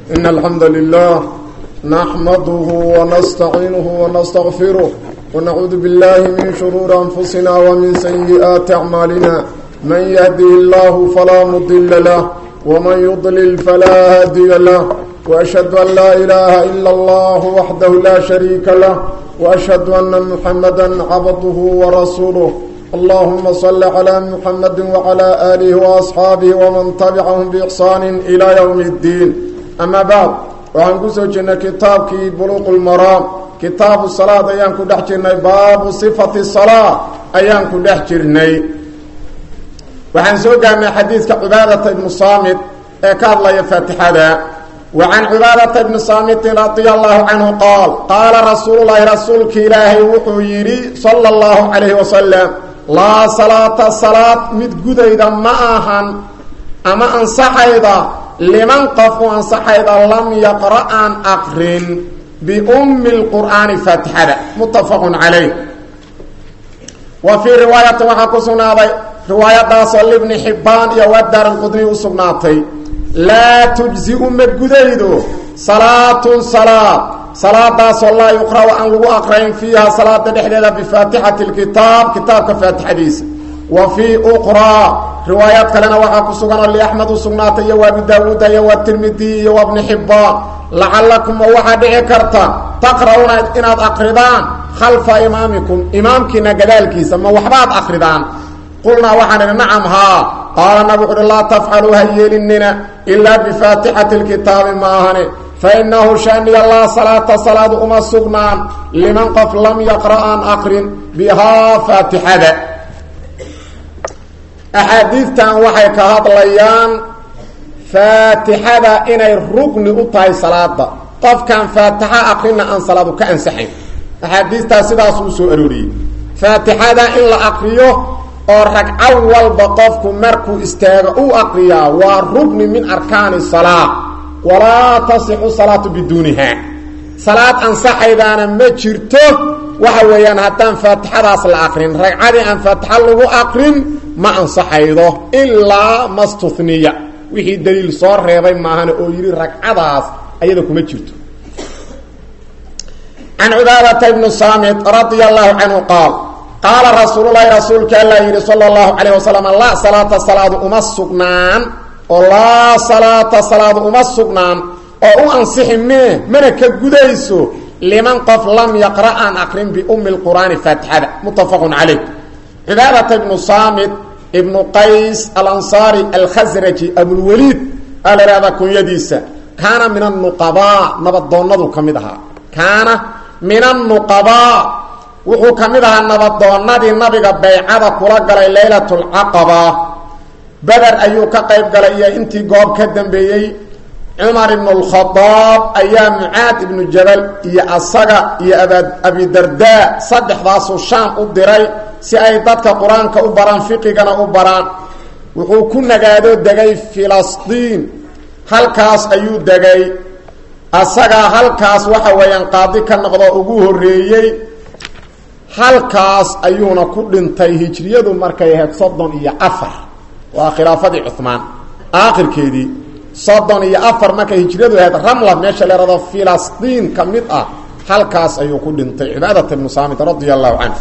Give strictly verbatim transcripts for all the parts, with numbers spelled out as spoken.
إن الحمد لله نحمده ونستعينه ونستغفره ونعوذ بالله من شرور أنفسنا ومن سيئات أعمالنا من يهده الله فلا مضل له ومن يضلل فلا هادي له وأشهد أن لا إله إلا الله وحده لا شريك له وأشهد أن محمدا عبده ورسوله اللهم صل على محمد وعلى آله وأصحابه ومن تبعهم بإحسان إلى يوم الدين أما بعد وعنقصوا جنة كتاب كي بلوغ المرام كتاب الصلاة أيام كدحجرني باب صفة الصلاة أيام كدحجرني وعنسوا قامنا حديث كعبادة بن صامت كاد الله يفتح هذا وعن عبادة بن صامت رضي الله عنه قال قال رسول الله رسولك إلهي وحيري صلى الله عليه وسلم لا صلاة صلاة متقودة معها أما أنصحيدا لمن قفوا أنصحيدا لم يقرأ أن أقرن بأم القرآن فاتحة متفق عليه. وفي رواية وحكسنا رواية صلى ابن حبان يودر القدني وصبناتي لا تجزئ متقودة صلاة صلاة صلاة صلى يقرأ أن لو أقرأين فيها صلاة دحدة بفاتحة الكتاب كتاب كفاتح حديث. وفي أخرى روايات كلنا وحاكو سغنا لأحمد سغناتي وابي داود والترمذي وابن حبان لعلكم وحد عكرتا تقرؤون إن أقردان خلف إمامكم إمامكنا قدالك سما وحبات أقردان قلنا وحنا نعم ها قال النبي لا تفعلوا هيلننا إلا بفاتحة الكتاب ماهن فإنه شأن الله صلاة صلاة أم السغنان لمن قف لم يقرأ أن أقرن بها فاتحة. أحاديثتان waxay ka hadlayaan faatixada inay rukni u tahay salaada qofkan faatixa aqrina aan salaadu ka ansaxay ahadiista sidaas uu soo arooriyay faatixada in la aqriyo oo ragcad walba qofku markuu istaago uu aqriya waa rukni min arkaani salaah wala tasixu salatu bidunha salaad ansaxaydana ma jirto waxa weeyaan haddaan faatixadaas la aqrin ragcadi aan faatixa lagu aqrin ما أنصحيده إلا ما استثنية وحي دليل صار ريبين معهنا أو يري ركعداس أيضاكم أجرت. عن عبادة بن صامت رضي الله عنه قال قال رسول الله رسولك الله يري صلى الله عليه وسلم لا صلاة صلاة أم السقنان ولا صلاة صلاة أم السقنان أو أنصح منه منك قديسو لمن قف لم يقرأ أن أقرن بأم القرآن فاتحة متفق عليه. عبادة بن صامت ابن قيس الأنصاري الخزرجي أبو الوليد قال هذا كن يديسا كان من النقباء نبضونضو كمدها كان من النقباء وحو كمدها نبضونضي النبي بيعادة كلاقل ليلة العقبة بدر أيوكا قيب قال إيا انتي قوب كدن بيي عمر بن الخطاب أيام معاد بن الجبل إيا الصقا إيا أبي درداء صدح داسو الشام الدري si ay dadka quraanka u baran fiqigana u baran wuxuu ku nagaado dagay Filistiin halkaas ayuu dagay asaga halkaas waxa weeyaan qaadi ka noqdo ugu horeeyay halkaas ayuuna ku dhintay hijriyadu markay ahayd soddon iyo afar waa khilaafadii Uthman aakhirkeedii soddon iyo afar markay hijriyadu ahayd Ramla meesha la rado Filistiin kamid ah halkaas ayuu ku dhintay Ibaadat ibn Samit radiyallahu anhu.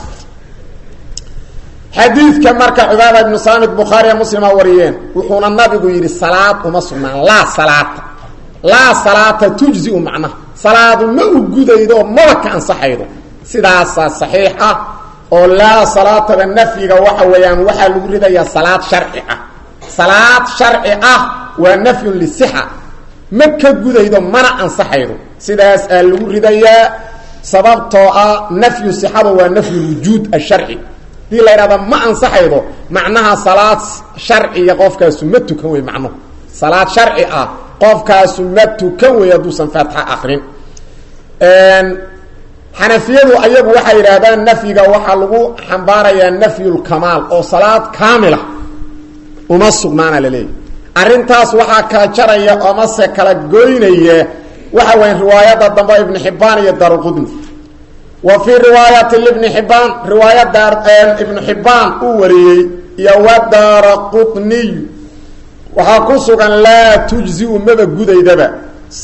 حديث كما كان عبادة بن صامت بخاري مسلم وريين وحونا النبي يقول صلاة ومسلم لا صلاة لا صلاة تجزئ معنا صلاة ما وجوده يدو ما كان صحيح سيداسا صحيحة او لا صلاة بالنفي وحويان وحا لغرده يا صلاة شرعية صلاة شرعية ونفي للصحة ما كجوده يدو ما كان صحيح سيداس لغرده يا سببتو نفي الصحة ونفي الوجود الشرعي دي لا يرى ما انصحيده معناها صلاه شرعيه قفكا سمته كوي معناه صلاه شرعيه قفكا سمته كوي يدوسن فاتحه اخرين ان حنفيده ايغو waxay yiraahdaan nafiga waxa lagu xambaaraya nafyul kamal oo salaad kaamila uma sugnaana leey arintaas waxa ka jaraya ama se kala gooynaya waxa weyn riwaayada dambe ibn Hibban iyo Darqutni. وفي رواية ابن حبان رواية دار ابن حبان أوري يودار قطني وحاكسوغا لا تجزئ مبا قدي دبا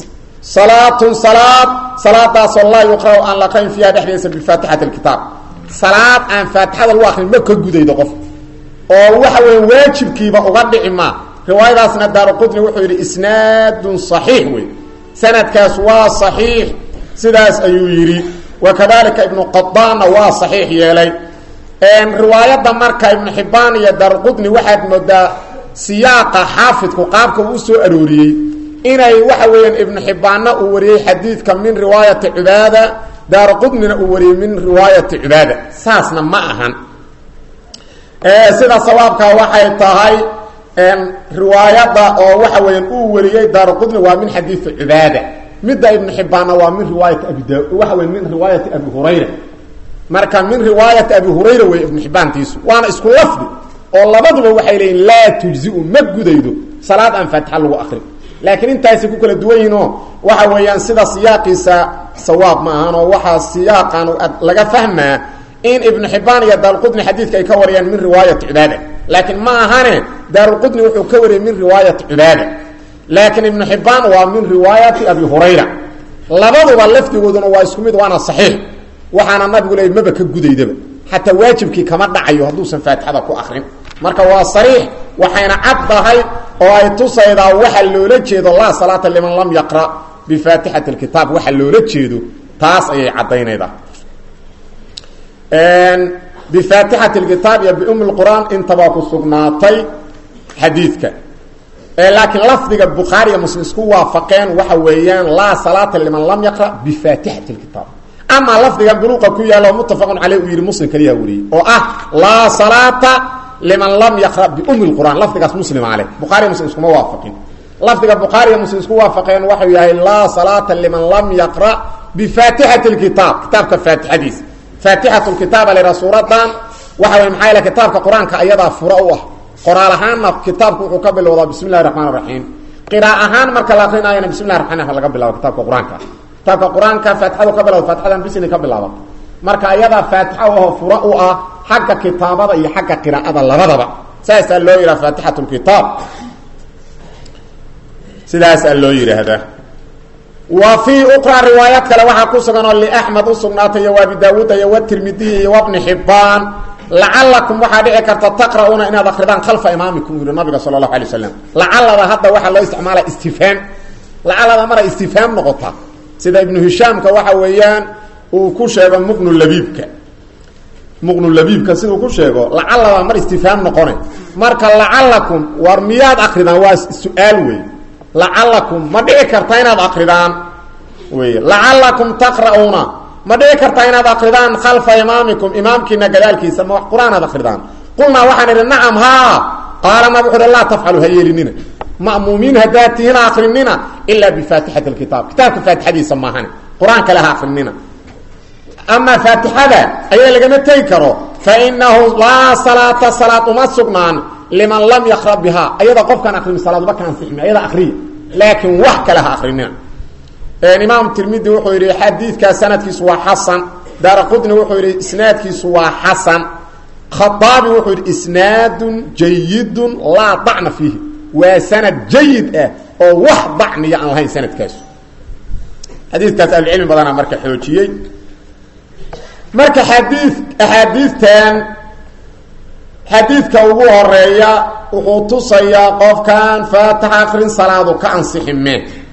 صلاة صلاة صلاة الله يقرأ أن لقين فيها دحديث بفاتحة الكتاب صلاة أن فاتحة الواقع مكة قديدة قف ووحوى واجب كيبا أغدع ما رواية سنة دار القدر وحوى إسناد صحيح وي سند كاسوا صحيح سداس أيويري وكذلك ابن قطان وا صحيح يلي ان روايه مركه ابن حبان يا دار القدر واحد مدى سياق حافظ قابك وسو اروري اني وحوين ابن حبان او وري حديث كم من روايه عباده دار القدر او وري من روايه عباده ساسنا ما اهن ee sida sawaabka waxay tahay en riwaayada oo waxa weyn uu wariyay dar qudni waa min hadith ibada midda ibn hibban waa min riwaayat abi daawud waxa weyn min riwaayat abi hurayra marka min riwaayat abi hurayra way ibn hibban tiisu waana isku lafdi oo labaduba waxay leeyihiin la tujzi'u magudaydo salaad aan fatiha lagu akhri laakiin intaasi ku kala duwan yihiin waxa weeyaan sida siyaaqisa sawaab ma ahan oo waxa siyaaqan laga fahmaa in ابن حبان يا دار القطني حديث كي كوريان من رواية عبادة لكن ما هنا دار القطني وحو كوري من رواية عبادة لكن ابن حبان ومن رواية أبي هريرة لبضوا باللفت يقولون واسكميد وانا صحيح وحانا النبي يقول ايه مبكا قدي دبا حتى واجب كي كما دعيو هدوسا فاتحة كو آخرين مركا هو صريح وحين عبدها وآيتوسا إذا وحلو لجيد الله صلاة لمن لم يقرأ بفاتحة الكتاب وحلو لجيدو تاس اي عدين اذا ان بفاتحه الكتاب يا بام القران انت باكو سغناتي حديثك لكن لفظ البخاري ومسلم اسكو وافقين waxa weeyaan la salata liman lam yaqra bi fatihati alkitab ama lafdiga buruqa ku yaalo muttafaqun alayhi yiri muslim kaliya wari oo ah la salata liman lam yaqra bi um alquran lafdigaas muslim alayhi bukhari muslim isku waafaqin lafdiga bukhari muslim isku waafaqeen waxa yahay la salata liman lam yaqra bi fatihati alkitab kitabka fatihadis فاتحة الكتاب لرسول الله وحوى محايلة كتابك قرآنك أيضا فرأوه قرآلهان كتابك وقبل وضع بسم الله الرحمن الرحيم قراءهان مركا لاقين آيانا بسم الله الرحمن الرحيم قبل وضع كتابك قرآنك كتابك قرآنك فاتحة قبل وضع فاتحة بسنة قبل وضع مركا أيضا فاتحة وهو فرأوه حق كتابة أي حق قراءة اللبضة سيسأل له إلى فاتحة الكتاب سيسأل له إلى هذا وفي أخرى روايات كلا وحا كسغنا لأحمد وسغناتي وابي داود والترمذي وابن حبان لعلكم وحا دحي كرتا تقرؤون ان ذكرتان خلف امامكم النبي صلى الله عليه وسلم لعل هذا وحا لو استعمال استفهام لعل مر استفهام نقطه سيده ابن هشام كوحا ويان او كشيغ مغن اللبيبك مغن اللبيبك سيده كشيغو لعل مر استفهام نقونه marka لعلكم ورمياد اخرنا واس سؤال وي لعلكم ما دحي كرتا ان ذكرتان وي لعلكم تقرؤون ما دحي كرتا ان ذكرتان خلف امامكم امامكنا جلالكي سموا قران ذكرتان قلنا وحنا نعم ها قال ما بقول الله تفعلوا هيلنا مأمومين هداتين آخريننا إلا بفاتحة الكتاب كتاب فاتحة دي سماهن قرآن كلها آخريننا أما فاتحة أيها لقنا تيكروا فإنه لا صلاة صلاة ما سقنان لمن لم يقرأ بها أيضا قف كان أخرين الصلاة بكان سحمي أيضا أخرين لكن وحك لها آخريننا الإمام الترمذي وحيري حديث كسنة كسوا حسن دار قدن وحيري إسناد كسوا حسن خطابي وحيري إسناد جيد لا طعن فيه وسند جيد اه او واحد ضعني عن هاي سند كاس حديث كاس العلم بدنا مركه حوجيي مركه حديث احاديث تان حديث كوغو هريا وحو تصيا قف كان فاتح اخر صلاه كان صحمه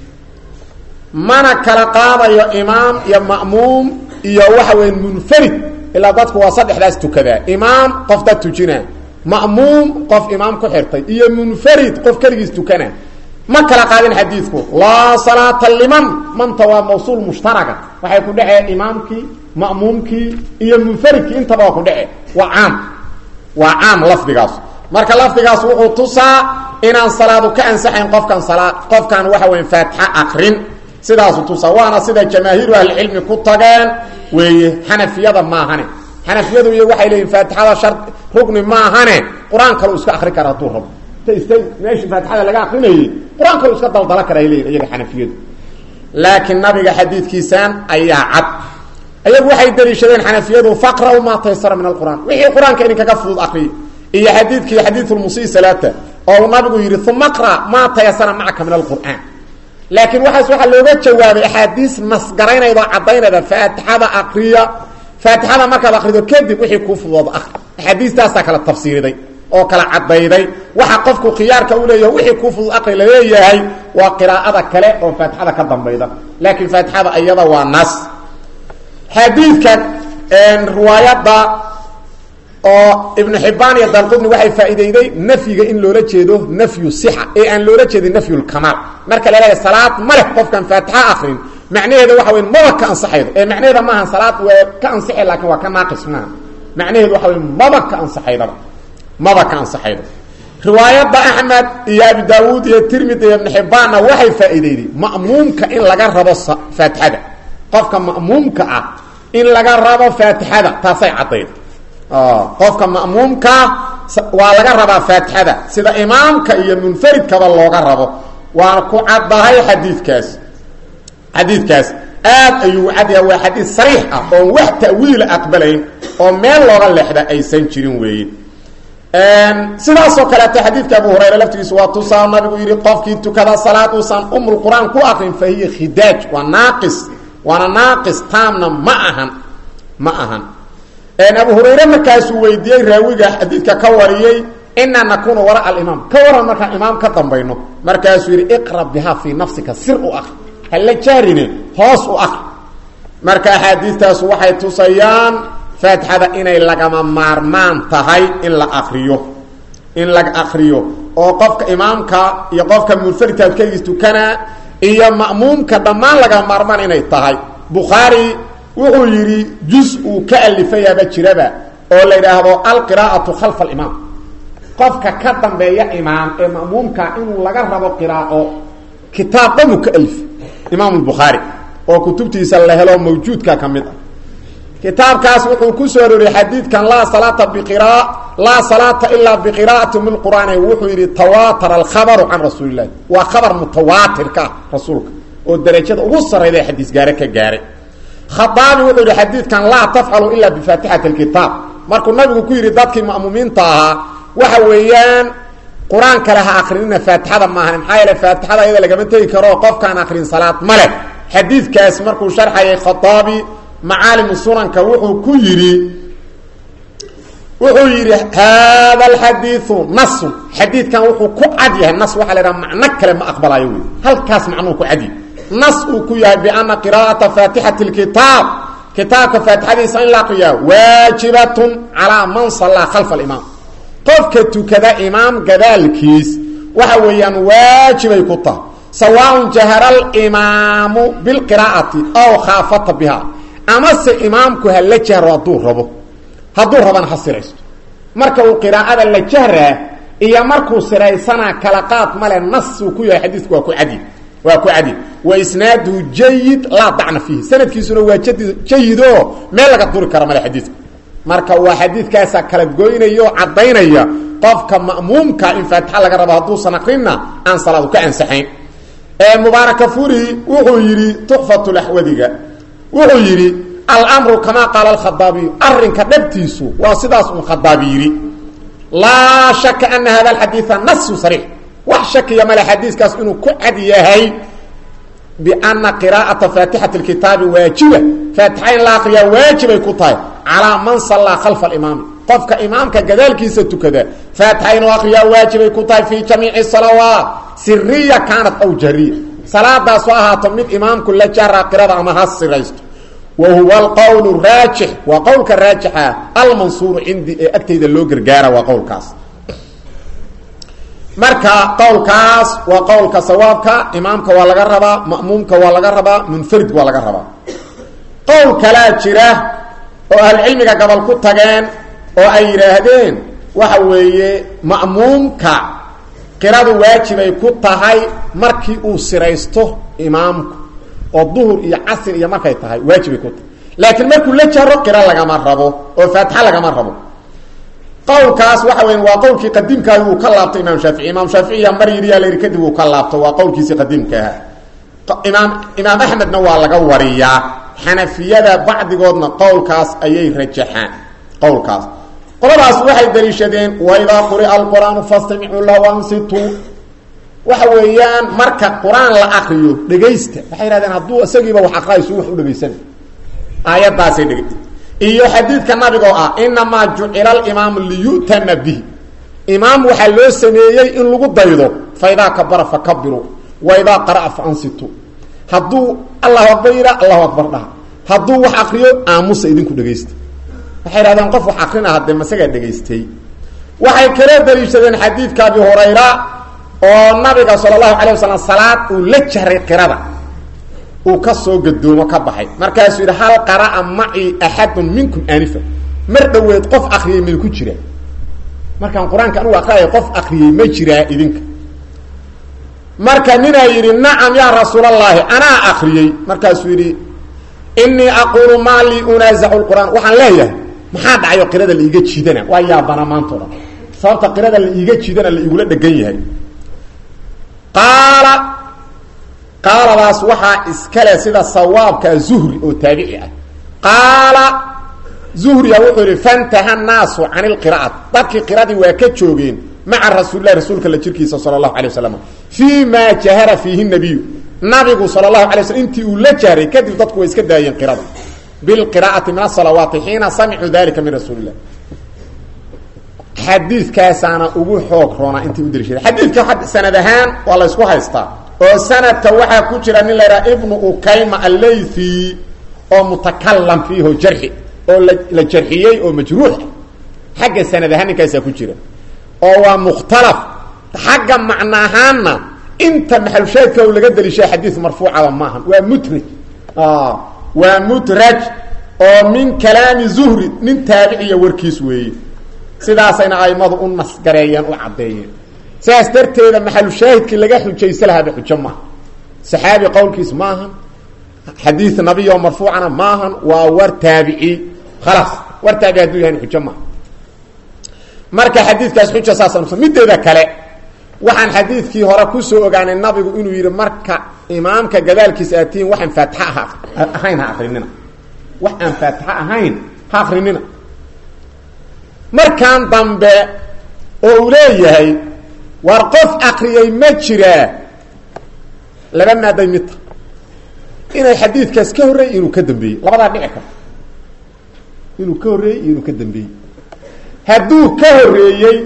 من كلا قاضي يا امام يا مأموم يا وحوين منفرد الا ضدك وصدح لاس تكذا امام قفت تجينا مأموم قف إمام كحرتي إيه منفرد قف كرجس تكنا ما كلا قادين حديثكم لا صلاة لمن من توا موصول مشتركة وحيكون ده إمامك مأمومك إيه منفرد أنت باكون ده وعام وعام لفظ قاس مرك لفظ قاس وقتصا إن الصلاة كأن سحين قف كان صلاة قف كان وحوين فاتحة آخرين سيدا تصا وانا سيدا جماهير أهل العلم كتجان وحنفية ما هني حنفيده iyo waxay leeyeen faatixada shart rugni ma ahane quraanka uu iska akhri kara tuu rab taystay meeshii faatixada laga akhrinayay quraanka uu iska daldala kara leeyeen iyaga xanafiyadu laakiin nabiga xadiidkiisan ayaa cad ayagu waxay daliishadeen xanafiyadu faqra ma taysara min alquran wixii quraanka in kaga fudud akhri iyo xadiidkii xadiithul musii salata oo nabigu yiri thumma qra ma taysara macaka min alquran laakiin waxaas waxaa looga jawaabay axaadiis nasgaraynayda cadaynayda faatixada aqriya faatixada markaad aqrido kadib wixii ku fudud aqri axaadiistaasaa kala tafsiiriday oo kala cadayday waxa qofku khiyaarka u leeyahay wixii ku fudud aqri leeyahay waa qiraa'ada kale oo faatixada ka dambayda laakiin faatixada ayada waa nas xadiidka een riwaayada oo ibn Hibban iyo Darqutni waxay faa'iideeyay nafyiga in loola jeedo nafyu sixa ee aan loola jeedin nafyu kamal marka la leeyahay salaad ma leh qofkan faatixa akhrin macnaheedu waxa weyn ma ka ansaxaydo ee macnaheedu ma ahan salaad waa ka ansaxay laakiin waa ka naaqis ma macnaheedu waxa weyn ma ka ansaxaydo ma ka ansaxaydo riwaayada Ahmad iyo Abi Daawud iyo Tirmidhi iyo ibn Hibban waxay faa'iideeyay ma'muumka in laga rabo faatixada qofka ma'muumka ah in laga rabo faatixada taasay cadeeyay ah qofka ma'muumka waa laga rabaa faatixada sida imaamka iyo munfaridkaba looga rabo waa ku cadahay xadiidkaas xadiidkaas aad ayuu cadiya waa xadiis sariix ah oo wax ta'wiil aqbalayn oo meel looga leexda aysan jirin weeye een sidaas oo kale ta xadiidka Abu Hurayra laftigiisu waa tusaa nabigu yiri qofkii tukada salaad uu san umul quraan ku aqrin fahiya khidaaj wa naaqis wa naaqis taamna ma ahan ma ahan een Abu Hurayra markaas uu weydiiyay raawiga xadiidka ka wariyay inna nakunu wara al-imam ka waran marka imaam ka dambayno markaas uu yiri iqra biha fi nafsika sir u akh hal jarine hoos u akh marka xadiistaas waxay tusayaan faatixada inay lagama maarmaan tahay in la akhriyo in la akhriyo oo qofka imaamka iyo qofka munfaridka kaligiisu kana iyo ma'muumka dhamaan laga maarmaan inay tahay Bukhari wuxuu yiri juz'u ka alifayaba jiraba oo la yiraahdo al-qiraa'atu khalf al-imam qofka ka dambeeya imaam ee ma'muumka inuu laga rabo qiraa'o kitaab ka alif Imam al-Bukhari oo kutubtiisa la helo mawjuudka kamid ah kitaabkaas wuxuu ku soo roriyay xadiidkan la salata bi qira'a la salata illa bi qira'ati min al-Qur'an wuxuu yiri tawatar al-khabar an rasuulillah wa khabar mutawatir ka rasuulka oo darajada ugu sareyday xadiis gaare ka gaaray khatabi wuxuu yiri xadiidkan la taf'alu illa bi fatihati al-kitab markuu nabigu ku yiri dadkii ma'muumiinta ah waxa weeyaan quraan kala ha akhrinina faatixada ma ahan maxay la faatixada iyada laga mantay karo qofkaan akhrin salaad male xadiidkaas markuu sharxay khatabi معالم السنن كوحو كيري وحو يري هذا الحديث نص حديث كان وحو كعدي النص وحا لها معنى كلمة أقبل أيوه هل كاس معنوه كعدي نص كيها بأن قراءة فاتحة الكتاب كتاب فاتحة سنة لاقيا واجبة على من صلى خلف الإمام قفك كذا إمام كذلكيس وحويا واجب يكتا سواء جهر الإمام بالقراءة أو خافت بها ama se imaamku hal la jahro haduu rabo haduu rabana hasiraysto marka uu qiraa'ada la jahra iyo markuu siraysana kala qaad male nas uu ku yahay xadiisku waa ku cadi waa ku cadi wa isnaadu jayyid la da'na fihi sanadkiisuna waa jayido meel laga duri karo male xadiisku marka waa xadiiskaas kala gooynayo cadaynaya qofka ma'muumka in faatiha laga rabo haduu sanaqrina aan salaadu ka ansaxayn ee mubaaraka furi wuxuu yiri tuhfatul ahwadiga wuxuu yiri al-amru kama qala al-khadabi arrinka dhabtiisu waa sidaas uu khadabi yiri la shakka anna hadha al-hadith nass sarih wa shakka ya mal hadithkaas inuu ku cad yahay bi anna qira'ata fatihati al-kitab wajiba fatihayn la aqriya wajibay ku tahay ala man salla khalf al-imam qofka imaamka gadalkiisa tukada fatihayn wa aqriya wajibay ku tahay fi jami'i salawat sirriya kanat aw jariya salaadaas waa ahaato mid imaamku la jara qiraada ama hasiraysto وهو القول الراجح وقولك الراجح المنصور عندي اكتيد لو غرغارا وقولكاس marka qowlkaas waa qowlka sawaabka imaamka waa laga rabaa ma'muumka waa laga rabaa munfarid waa laga rabaa qowl kala jira oo ahli cilmiga gabal ku tageen oo ay yiraahdeen waxa weeye ma'muumka qiraadu waajib ay ku tahay markii uu siraysto imaamku oo duhur iyo asr iyo markay tahay waajib ku tahay laakiin markuu la jaro qira laga ma rabo oo faatiha laga ma rabo qowlkaas waxa weyn waa qowlkii qadiimka uu ka laabtay imaam Shaafici imaam Shaafici mar yiriya leer kadib uu ka laabto waa qowlkiisa qadiimka imaam imaam Ahmedna waa laga wariyaa Hanafiyada bacdigoodna qowlkaas ayay rajaxaan qowlkaas qoladaas waxay daliishadeen wa idha qira al-qur'anu fastami'u lahu wa ansitu waxa weeyaan marka quraan la akhriyo dhageysta waxay yiraahdeen haduu isagiiba wax aqrayso wax u dhageysan aayadaas ay dhageysta iyo xadiidka nabiga ah inma ju'ila al-imam liyutama bihi imam waxa loo sameeyay in lagu daydo fayda kabara fakabbiru wa idha qara'a fa ansitu haduu Allahu akbar Allahu akbar dhaha haduu wax aqriyo aamusa idinku dhageysta waxay yiraahdeen qof wax aqrina hadda masaga dhageystay waxay kala daliishadeen xadiidka Abi Hurayra oo nabiga sallallahu alayhi wasallam salaad uu la jahray qirada uu ka soo gadoomo ka baxay markaas uu hal qara'a ma'i ahadun minkum anifa mar dhaweed qof aqriyay meel ku jira markaan quraanka uu aqriyay qof aqriyay ma jira idinka marka nina yiri na'am ya rasuulullaahi ana aqriyay markaas uu yiri inni aqulu ma li unazi'u alquran waxaan leeyahay maxaa dhacayo qirada la iga jiidana waa yaa bana maantooda sababta qirada la iga jiidana la igula dhagan yahay qaala qaala baas waxa iskale sida sawaabka zuhri oo taabici ah qaala zuhri yaa wuxuu yiri fantaha naasu anil qiraa'at dadkii qiradii waa ka joogeen maca rasuulillahi rasuulka la jirkiisa sallallahu alayhi wasallam fi ma jahara fihi nabiy nabigu sallallahu alayhi wasallam intii uu la jaaray kadib dadku way iska daayeen qirada bil qiraa'ati min as-salawati hina sami'u dhalika min rasuulillah حديث كاسانا ugu xoog roona intii u dirishay xadiidka had sanadahan waa la isku haystaa oo sanadka waxa ku jira nin la ibn ukayma al-laythi oo mutakallam fiihi jarhi oo la jarhiyay oo majruux xagga sanadahan kaasa ku jira oo waa mukhtalaf xagga macnaahana inta maxal shaydka oo laga dirishay xadiis marfuuca ma ahan waa mutraj ah waa mutraj oo min kalaami zuhri nin taabici warkiis weeyay sidaasayna aymadu u nasgareeyeen u cadeeyeen sidaas darteeda maxal shaahidkii laga xujaysan lahaa xujo ma saxaabi qowlkiis maahan xadiis nabiyo marfuucana maahan waa war taabici خلاص war taabici haduu yahay xujo ma marka xadiiskaas xujo saasan mideeda kale waxaan xadiiskii hore ku soo ogaanay nabigu inuu yiri marka imaamka gadaalkiisa aatiin waxaan faataha ahayn ha akhrinina waxaan faataha ahayn ha akhrinina markaan dambe oo leeyahay war qof aqriyay ma jira laba maaday mid inay xadiidkaas ka horeeyay inuu ka dambeeyay labada dhici kara inuu ka horeeyay inuu ka dambeeyay haduu ka horeeyay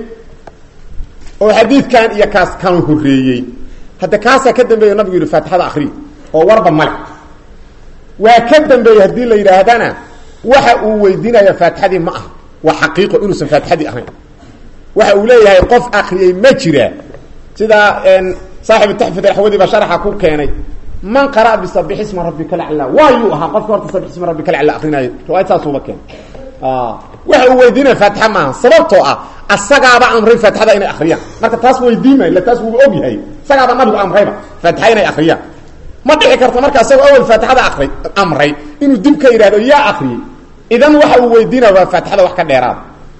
oo xadiidkan iyo kaas kan horeeyay hada kaasa ka dambeeyay nabigu yiri faatixada akhri oo warba male waa ka dambeeyay hadii la yiraahdana waxa uu weydiinaya faatixadii ma ah وحقيقه انه فاتحدي اهين waxa uu leeyahay qof akhriyay ma jira sida in saaxiib tahfid al-hawadi ba sharaxa ku keenay man qara bi sabbih isma rabbikal a'la wa yuha qof horta sabbih isma rabbikal a'la akhrinayo riwaayada soo bakeen ah waxa uu weydiinay faatixa ma sababtoo ah asagaaba amray faatixada inay akhriyaan marka taas weydiimay la taas uu og yahay asagaaba nabigu amrayba faatixa inay akhriyaan ma dhici karto marka asagoo awal faatixada akhray amray inuu dib ka yiraahdo yaa akhriyay idan waxa uu weydiinaa faatixada wax ka dheeraad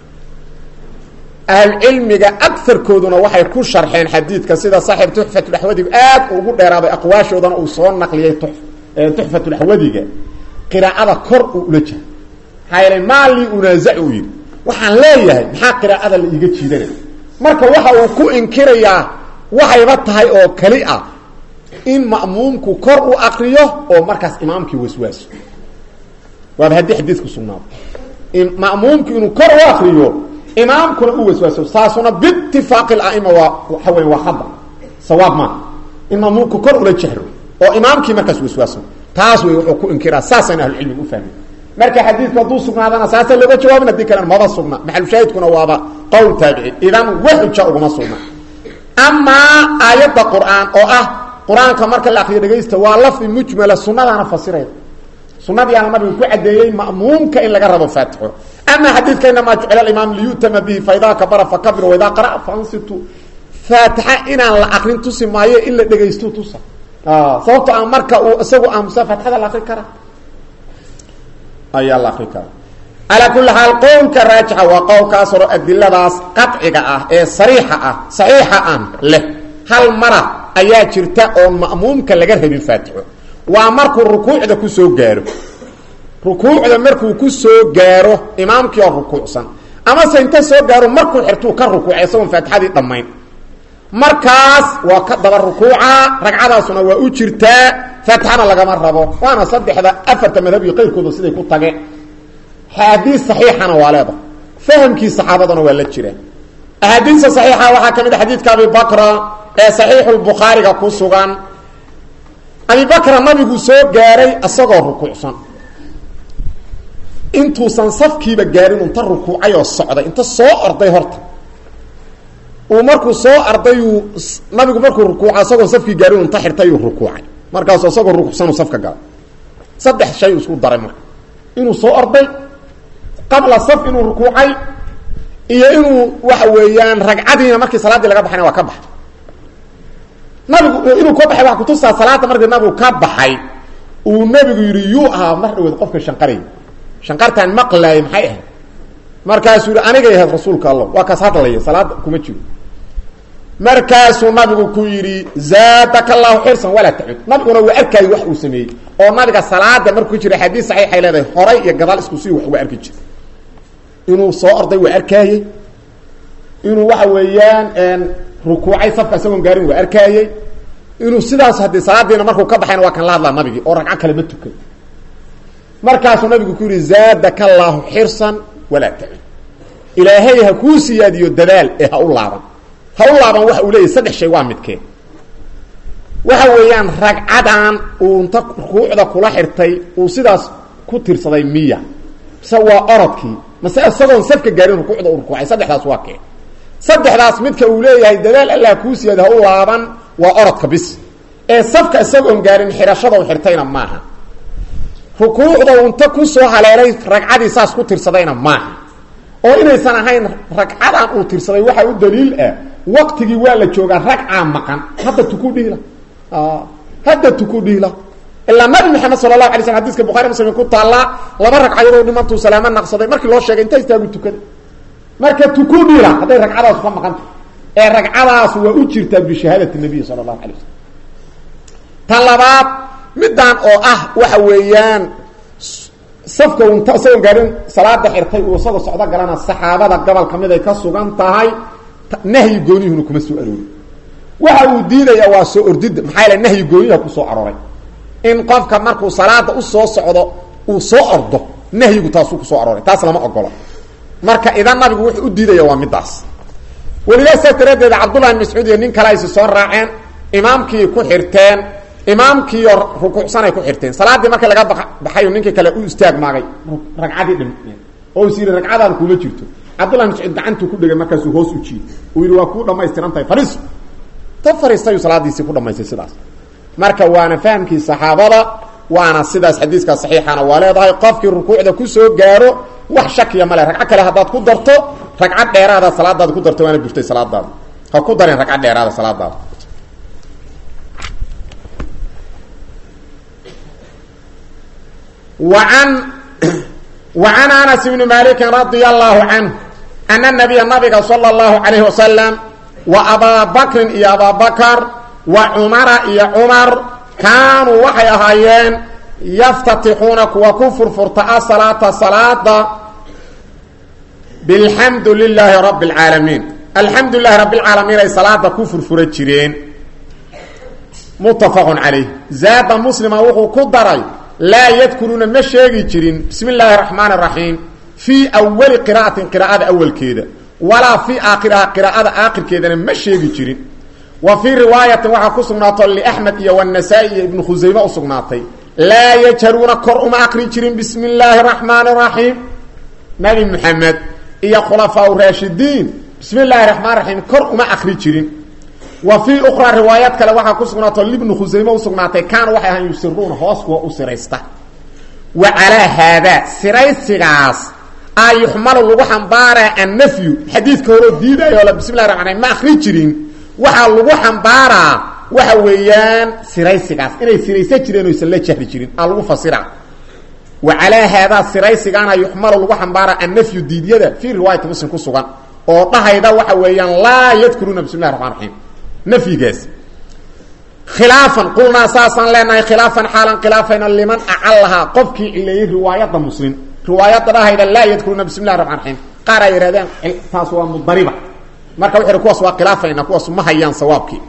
ahl ilmiga akthar kooduna waxay ku sharxeen xadiidka sida saaxiib tuhfatul ahwadi aad ugu dheeraaday aqwaashoodana uu soo naqliyay tuhfatul ahwadiga qiraa'ada kor u laja hayray maali unazacu yiri waxaan leeyahay maxaa qiraa'ada la iga jiidanay marka waxa uu ku inkirayaa waxayba tahay oo kali ah in ma'muumku kor u aqriyo oo markaas imaamkii waswaaso waa hadii xadiisku sugnaa in ma'muumku inuu kor u aqriyo imaamkuna uu waswaaso saasuna bi ittifaq al-a'imma wa hawa wa khada sawaab ma in ma'muumku kor u la jahro oo imaamkii markaas waswaaso taas way wuxuu ku inkiraa saasana ahlul ilmi u fahmay marka xadiisku duu sugnaadana saasa laga jawaabna dikran ma basugna maxal shaahidkuna waaba qowl taabici idan wuxuu ugu ma sugna amma aayada quraan oo ah quraanka marka la akhriyo dhageysta waa lafzi mujmala sunnadana fasiray sunnadii aan nabigu ku cadeeyay ma'muumka in laga rabo faatixo ama xadiidkeena ma jecel imaam liyutama bihi fayda kabara fakabir wa idha qara fansitu faatixa inaan la akhrin tusimaayo in la dhageysto tusa ah sababta aan marka uu isagu amsa faatixada la akhrin kara ayaa la akhrin kara ala kulli hal qawlka raajixa wa qawlka asru adilladaas qat'iga ah ee sariixa ah saxiixa aan leh hal mara ayaa jirta oo ma'muumka laga rabin faatixo waa markuu rukuucda ku soo gaaro rukuucda markuu ku soo gaaro imaamkii oo rukuucsan ama se inta soo gaaro markuu xirtuu ka rukuucay soo faatixadii dhamayn markaas waa ka daba rukuuca ragcadaasuna waa u jirtaa faatixana lagama rabo waana saddexda afarta madhab iyo qayrkooda siday ku tageen xadiis saxiixana waa leeda fahamkii saxaabadana waa la jira ahadiisa saxiixa waxaa kamid ah xadiidka Abi Bakra ee saxiixul Bukhariga ku sugan Abi Bakra nabigu soo gaaray asagoo rukuucsan intuusan safkiiba gaarin inta rukuucay oo socday inta soo orday horta uu markuu soo ardayu nabigu markuu rukuuca asagoo safkii gaarin inta xirtay uu rukuucay markaas asagoo rukuucsan uu safka galay saddex shay isku daray marka inuu soo orday qabla saf inuu rukuucay iyo inuu waxa weeyaan ragcadiina markii salaadii laga baxay waa ka baxay nabigu inuu ka baxay waxa ku tusaa salaada markii nabigu ka baxay uu nabigu yiri yu ah mar dhaweed qofka shanqaray shanqartaan maqlay maxay ah markaasuu aniga yahay rasuulka Allah waa ka hadlay salaad kuma jiro markaasuu nabigu ku yiri zaadaka Allah xirsan wala ta'ud nabiguna waa arkay wax uu sameeyay oo nabiga salaada markuu jiro xadiis saxiix ay leedahay horay iyo gadaal isku sii wax waa arki jiray inuu soo orday waa arkayay inuu waxa weeyaan een rukuucay safka isagoon gaarin waa arkayay inuu sidaas hadii salaadiina markuu ka baxayna waa kan la hadlaa nabigi oo ragca kale ma tukay markaasuu nabigu ku yiri zaadaka Allah xirsan wala ta'ud ilaahay ha ku siyaadiyo dadaal ee ha u laaban ha u laaban waxa uu leeyahay saddex shay waa midkee waxa weeyaan ragcadan uu inta rukuucda kula xirtay uu sidaas ku tirsaday miya sawa orodkii mase asagoon safka gaarin rukuucda uu rukuucay saddexdaas waa kee saddexdaas midka uu leeyahay dadaal Allah ku siyaadiyo ha u laaban waa orodka bis ee safka asagoon gaarin xirashada uu xirtayna maaha rukuucda inta ku soo haleelay ragcadii saas ku tirsadayna maaha oo inaysan ahayn ragcadan uu tirsaday waxa uu daliil ah waqtigi waa la jooga ragca maqan hadda tuku dhila ah hadda tuku dhila illa nabi maxamed sallallahu alayhi wasallam hadiiska bukhari muslim ku taala laba ragcadood oo dhimantu salaama naqsaday markii loo sheegay inta istaagu tukaday marka tuku dhila haday ragcadaas ka maqan ee ragcadaas waa u jirtaa bi shahaadati nabi sallallahu alayhi wasallam talabaad midaan oo ah waxa weeyaan safka inta soo gaarin salaada xirtay oo soo socda galana saxaabada gobol kamid ay ka sugan tahay nahyi gooniyuhu kuma soo aroori waxa uu diidaya waa soo ordid maxay la nahyi gooniyaha ku soo arooray in qofka markuu salaada u soo socdo uu soo ordo nahyigu taas ku soo arooray taas lama ogola marka idan nabigu wuxuu u diidaya waa midaas waliba satradeeda Abdullah ibn Mas'ud iyo nin kale ay soo raaceen imaamkii ku xirteen imaamkii rukuucsanay ku xirteen salaadii markii laga baxay ninkii kale uu istaag maagay ragcadii dhimay oo siir ragcadan kuma jirto Abdullah ibn Mas'ud gacantu ku dhigay markaas uu hoos u jiiday uu yiri waa ku dhamaystiran tahay faris ta faristay salaadiisi ku dhamaysay sidaas marka waana fahamkii saxaabada waana sidaas xadiiska saxiixana waa leedahay qofkii rukuucda ku soo gaaro wax shakiya male ragca kale hadaad ku darto ragcad dheeraada salaadaad ku darto waana burtay salaadaada ha ku dareen ragcad dheeraada salaadaada وعن وعن انس بن مالك رضي الله عنه ان النبي النبي صلى الله عليه وسلم وابا بكر يا ابا بكر وعمر يا عمر كانوا وحي اهايين يفتتحون وكفر فرطاء صلاه صلاه بالحمد لله رب العالمين الحمد لله رب العالمين اي صلاه كفر فرجين متفق عليه زاد مسلم وهو قدري لا يذكرون ما شيغي جيرين بسم الله الرحمن الرحيم في اول قراءه قراءه اول كده ولا في اخر قراءه اخر كده ما شيغي جيرين وفي روايه وحا كسنات لاحمد والنسائي ابن خزيمه وسناتي لا يجرون قرء اخر جيرين بسم الله الرحمن الرحيم نبي محمد يا خلفاء الراشدين بسم الله الرحمن الرحيم قرء ما اخر جيرين وفي اخرى روايات كلا waxa ku sugnaato ibn Khuzaymah sugnaatay kaan waxay ahaan yusirruun hoos kuwa u siraysta wa ala hada siraysigaas ay yuhmalu lagu xambaara an-nafyu hadithka hore diidayo la bismillahir rahmanir rahim ma akhri jirin waxa lagu xambaara waxa weeyaan siraysigaas inay siraysa jireen oo isla jahri jirin aan lagu fasira wa ala hada siraysigaana yuhmalu lagu xambaara an-nafyu diidiyada fi riwaayat muslim ku sugan oo dhahayda waxa weeyaan la yadkuruna bismillahir rahmanir rahim نفيجاز خلافا قلنا اساسا لنا خلافا حالا خلافا لمن اعلها قفكي الى روايه مسلم روايه هذا لا يذكرون بسم الله الرحمن الرحيم قرا يرادان تاسوا مضربه marka wuxuu kuwaas waa khilaafayna kuwaas ma hayaan sawaabkii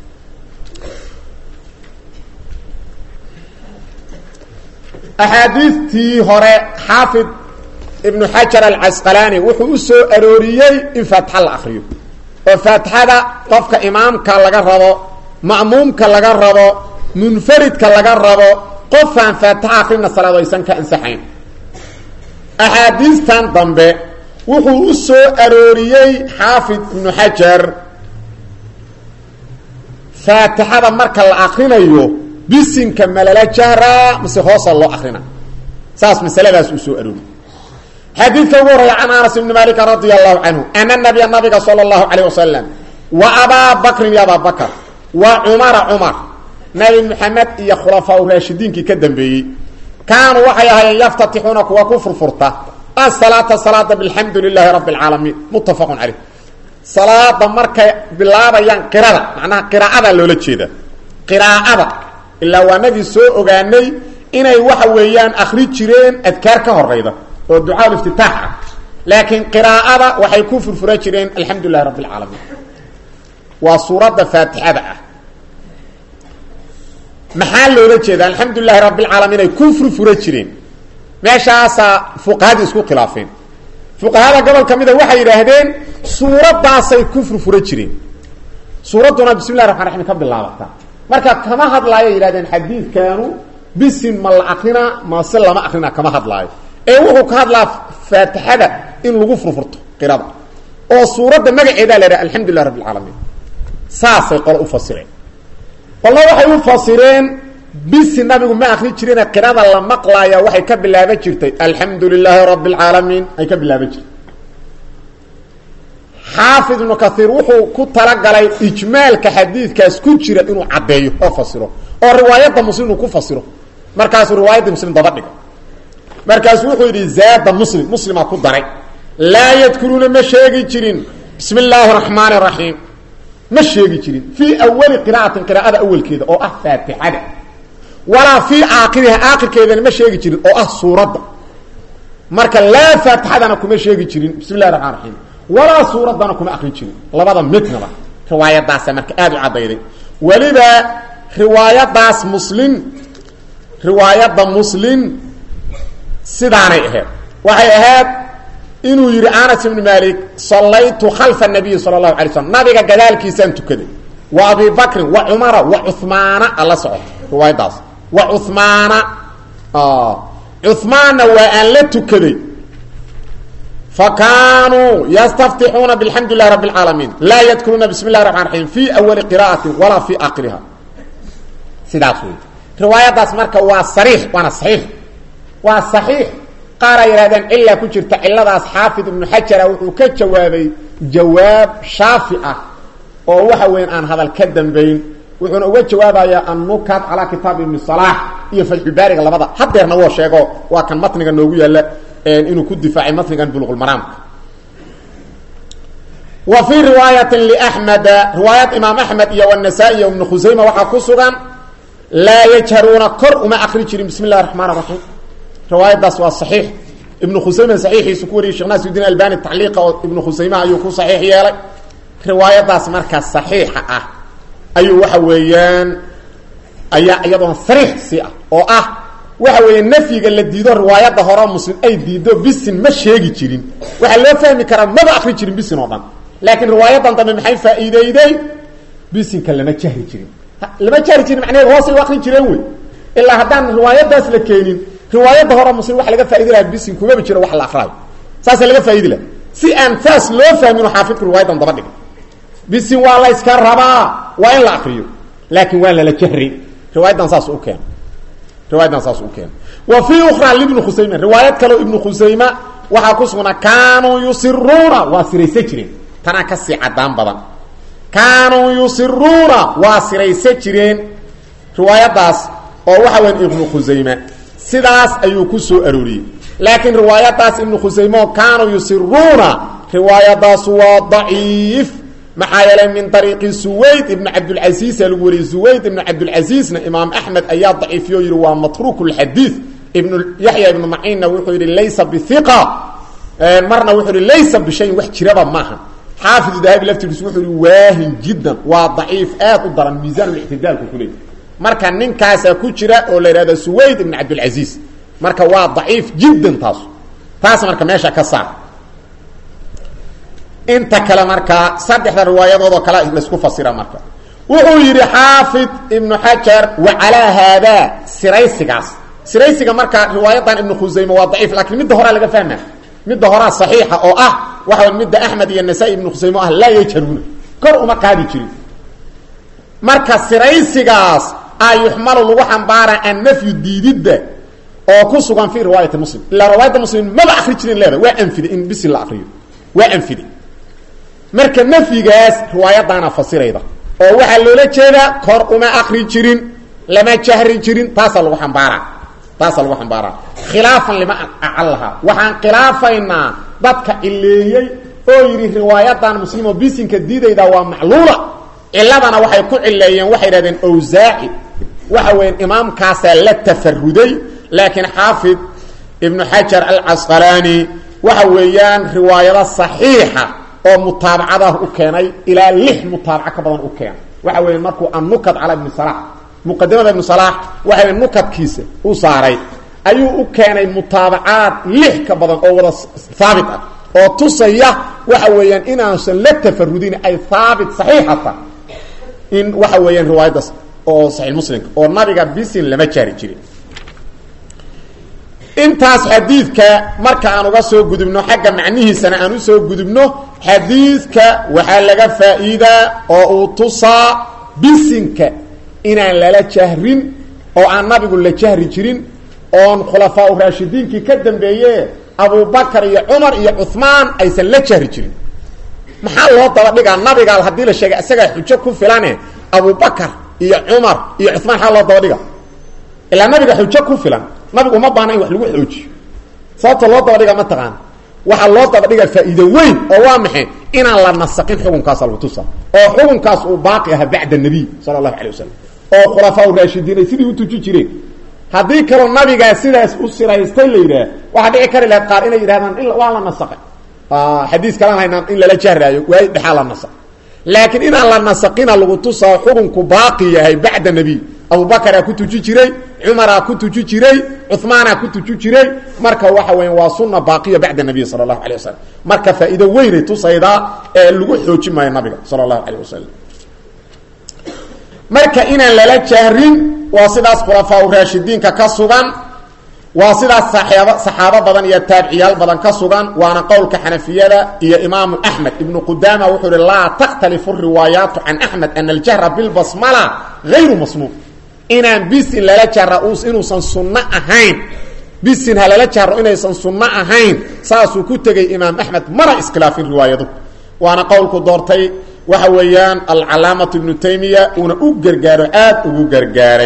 axaadiistii hore xaafid ibnu xajar alcasqalaani wuxuu u soo arooriyey in faatixa la akriyo oo faatixada qofka imaamka laga rabo ma'muumka laga rabo munfaridka laga rabo qofaan faatixa akrina salaado aysan ka ansaxayn axaadiistan dambe wuxuu u soo arooriyey xaafid ibnu xajar faatixada marka la akrinayo bisinka malala jahraa mise hoosa loo akrina saas masaladaas uu soo arooriyey xadiidka ugu horreeya can anas ibni malik radia allahu canhu ana nabiya nabiga sala allahu calayh wasalam wa abaa bakrin iyo abaa bakr wa cumara cumar nabi maxamed iyo khulafaa raashidiinkii ka dambeeyey kaanuu waxay ahaayeen yaftatixuuna kuwa ku furfurta asalaata salaada bilxamdu lilaahi rabbi alcaalamiin muttafaqun caleyh salaada markay bilaabayaan qirada macnaha qiraa'ada loola jeeda qiraa'ada ilaa waanagii soo ogaanay inay waxa weeyaan akri jireen adkaar ka horeyda oo ducaa iftitaax ah laakiin qiraa'ada waxay ku furfura jireen alxamdu lilahi rabbi alcaalamiin waa suuradda faatixada ah maxaa loola jeeda alxamdu lilahi rabbi alcaalamiin ay ku furfura jireen meeshaasaa fuqahadii isku khilaafeen fuqahada gobol ka mida waxay yidhaahdeen suuraddaasay ku furfura jireen suuradduna bismi llahi raxmaan raxiim ka bilaabata marka kama hadlaayo yidhahdeen xadiidkaanu bisin ma la akrina mase lama akrina kama hadlaayo ee wuxuu ka hadlaa faatixada in lagu furfurto qirada oo suuradda magaceedaa la yidhaha alxamdu lilah rabbi alcaalamiin saasay qolo u fasireen qolna waxay u fasireen bisi nabigu ma akri jireen qirada la maqlaaya waxay ka bilaaban jirtay alxamdu lilaahi rabbi alcaalamiin ay ka bilaaban jirtay xaafid ibnu kaiir wuxuu ku talagalay ijmaalka xadiidkaas ku jira inuu caddeeyo oo fasiro oo riwaayadda muslim uu ku fasiro markaasuu riwaayadda muslim daba dhiga markaasuu wuxuu yidhi zaada muslim muslimaa ku daray laa yadkuruuna ma sheegi jirin bismi illaahi raxmaani raxiim ma sheegi jirin fii awali qira'atin qiraa'ada awalkeeda oo ah faatixada walaa fii aakhiriha aakhirkeedana ma sheegi jirin oo ah suuradda marka laa faatixadana kuma sheegi jirin bismi illahi raxmaan raxiim walaa suuraddana kuma akri jirin labada midnaba riwaayadaasa marka aada u caddayday weliba riwaayadaas muslim riwaayadda muslim sidaanay ahayd waxay ahayd inuu yidhi anas ibnu malik sallaytu khalfa nabiyi sala allahu alay slam nabiga gadaalkiisaan tukaday wa abi bakrin wa cumara wa cuhmaana alla socoto riwaayaddaas wa cuhmaana cuhmaanna waa aan la tukaday fa kaanuu yastaftixuuna bilxamdu lilahi rabbi alcaalamiin laa yadkuruuna bismi illahi raxmaan raxiim fii awali qira'atin walaa fii aakhiriha sidaas wey riwaayaddaas marka waa sariix waana saxiix waa saxiix qaar ay yidhahdeen cilaa ku jirta ciladaas xaafid ibnu xajara wuxuu ka jawaabay jawaab shaafi ah oo waxa weyn aan hadal ka dambayn wuxuuna uga jawaabayaa annukat calaa kitaab ibni salaax iyo fatxulbaariga labada hadeerna woo sheego waa kan matniga noogu yaalla inuu ku difaacay matnigan buluqulmaraamka wa fii riwaayatin liaxmeda riwaayad imaam axmed iyo wanasaa-i iyo ibnu khusayma waxaa ku sugan laa yajharuuna kor uma akri jirin bismi illahi raxmaan raxiim riwaayadaas waa saxiix ibnu khusayma saxiixiisu ku wariyay sheekh naasirudiin albani tacliiqa oo ibnu khusayma ayuu ku saxiix yeelay riwaayadaas markaa saxiixa ah ayuu waxa weeyaan ayaa iyadoona sariix si ah oo ah waxa weeye nafyiga la diido riwaayadda hore muslim ay diido bisin ma sheegi jirin waxaa loo fahmi karaa maba akri jirin bisin oo dhan laakiin riwaayadan dambe maxay faa'iideyday bisinka lama jahri jirin lama jahri jirin macnaheedu hoosay u akri jireen wey ilaa haddaan riwaayadaas la keenin riwaayadda hore muslim waxa laga faa'idi lahaa bisin kumaba jiro wax la akraayo saasa laga faa'idi laha si aan saas loo fahmin xaafidku riwaayadan daba dhigay bisin waa la iska rabaa waa in la akriyo laakiin waa lala jahri riwaayadan saas u keen riwaayadan saas u keen wa fi ukhra ibn khusayma riwaayad kale ibn khusayma waxa ku sugnaa kaanu yusiruuna waa siraysa jireen tana ka si cadaan badan kaanu yusiruuna waa siraysa jireen riwaayadaas oo waxa weyn ibn khusayma sidaas ayuu ku soo arooriyay laakiin riwaayadaas ibn khusayma kaanu yusiruuna riwaayadaas waa daciif maxaa yeelay min ariiqi suwayd ibn cabdاlcaziiz aa lagu wariyey suwayd ibn cabdاlcaziizna imaam axmed ayaa daciifiyo yihi waa matruuk اlxadiid ibn yaxya ibnu maciinna wuxuu yihi laysa biiqa marna wuxuu yihi laysa bishayin wax jiraba maaha xaafid dahabi laftigiisu wuxuu yiri waahin jiddan waa daciif aad u daran miisaan al-i'tidaal ku kulay marka ninkaas ku jira oo la yiraahdo Suwayd ibn Abdul Aziz marka waa daciif jiddan taas taas marka meesha ka saar inta kala marka saddexda riwaayadooda kala la isku fasira marka wuxuu yiri xaafid ibn Hajar wa ala hada siraysigaas siraysiga marka riwaayadan ibn Khuzayma waa daciif laakiin mid hore laga fahmaa mid hore saxiixa oo ah waxa mid Ahmad iyo Nasa'i ibn Khuzayma ah la yajaruna kor uma qaadi jirin marka siraysigaas ay yuhmalu lagu xambaara an nafyu diidida oo ku sugan fi riwaayada Muslim la riwaayada Muslim ma la akhri jirin leeda waa anfidi in bis la akhriyo waa anfidi marka nafyigaas riwaayadana fasirayda oo waxa loola jeeda kor uma akhri jirin lama jahri jirin taas lagu xambaara taas lagu xambaara khilaafan lima a'allaha waxaan khilaafayna dadka ileeyay oo yiri riwaayadan Muslim oo bisinka diidayda waa macluula iladana waxay ku cileeyeen waxay yiraahdeen awzaa'i waxa weyn imaamkaas la tafarruday laakiin xaafid ibn Hajar al-Asqalani waxa weeyaan riwaayada saxiixa oo mutaabacada u keenay ila lix mutaabaca ka badan u keenay waxa weeyaan markuu an-nukat ala ibn Salah muqaddimada ibn Salah waxa weeyaan nukadkiisa u saaray ayuu u keenay mutaabacaad lix ka badan oo wada thaabit ah oo tusaya waxa weeyaan inaasan la tafarrudin ay thaabit saxiixata in waxa weeyaan riwaayadaas oo sahih Muslim oo nabiga bisin lama jaari jirin intaas xadiidka marka aan uga soo gudubno xagga macnihiisana aan u soo gudubno xadiidka waxa laga faa'iida oo uu tusaa bisinka inaan lala jahrin oo aan nabigu la jahri jirin oo khulafaa raashidiinki ka dambeeyay Abu Bakar iyo Umar iyo Uthman aysan la jahri jirin maxaa loo daba dhigaa nabiga hadii la sheegay isaga xujo ku filane Abu Bakar iyo Umar iyo Uthman xal loo daba dhigaa ila nabiga xujo ku filan nabigu ma baana in wax lagu xoojiyo sababta loo daba dhigaa ma taqaan waxa loo daba dhigaa faa'iido weyn oo waa maxay inaan la nasaqin xukunkaas lagu tusa oo xukunkaas uu baaqi ah bacda nabi sallallahu alayhi wasallam oo khulafaa raashidiin sidii u tuji jireen hadii kale nabiga sidaas u siraystay leeyahay waxa dhici kara la qaar inay yiraahdaan in waa la nasaqay ah xadiis kale hayna in la jahraayo way dhaxal la nasaq laakiin in la nasaqina lagu tusa xukunku baaqi yahay bacda nabi Abu Bakar ku tuji jiray Umar ku tuji jiray Uthman ku tuji jiray marka waxa weyn waa sunna baaqiya bacda nabi sallallahu alayhi wasallam marka faa'iido weyn ay tusayda ee lagu xoojin maayo nabiga sallallahu alayhi wasallam marka inaan lala jahrin waa sidaas khulafaa raashidiinka ka sugan waa sidaas saxaaba saxaaba badan iyo taabiciyaal badan ka sugan waana qowlka Xanafiyada iyo Imaam Ahmad ibn Qudama wuxuu la taqtalifu riwayat an Ahmad an al-jahra bil basmala ghayr masnun inaan bisin lala jahra inuusan sunna ahayn bisin halala jahro inaysan sunna ahayn saasuu ku tagay Imaam Ahmad mara iskhilaafin riwaayadu waana qowlku doortay waxa weeyaan al-Alaamah ibn Taymiyyah una u gargaaro aad ugu gargaaray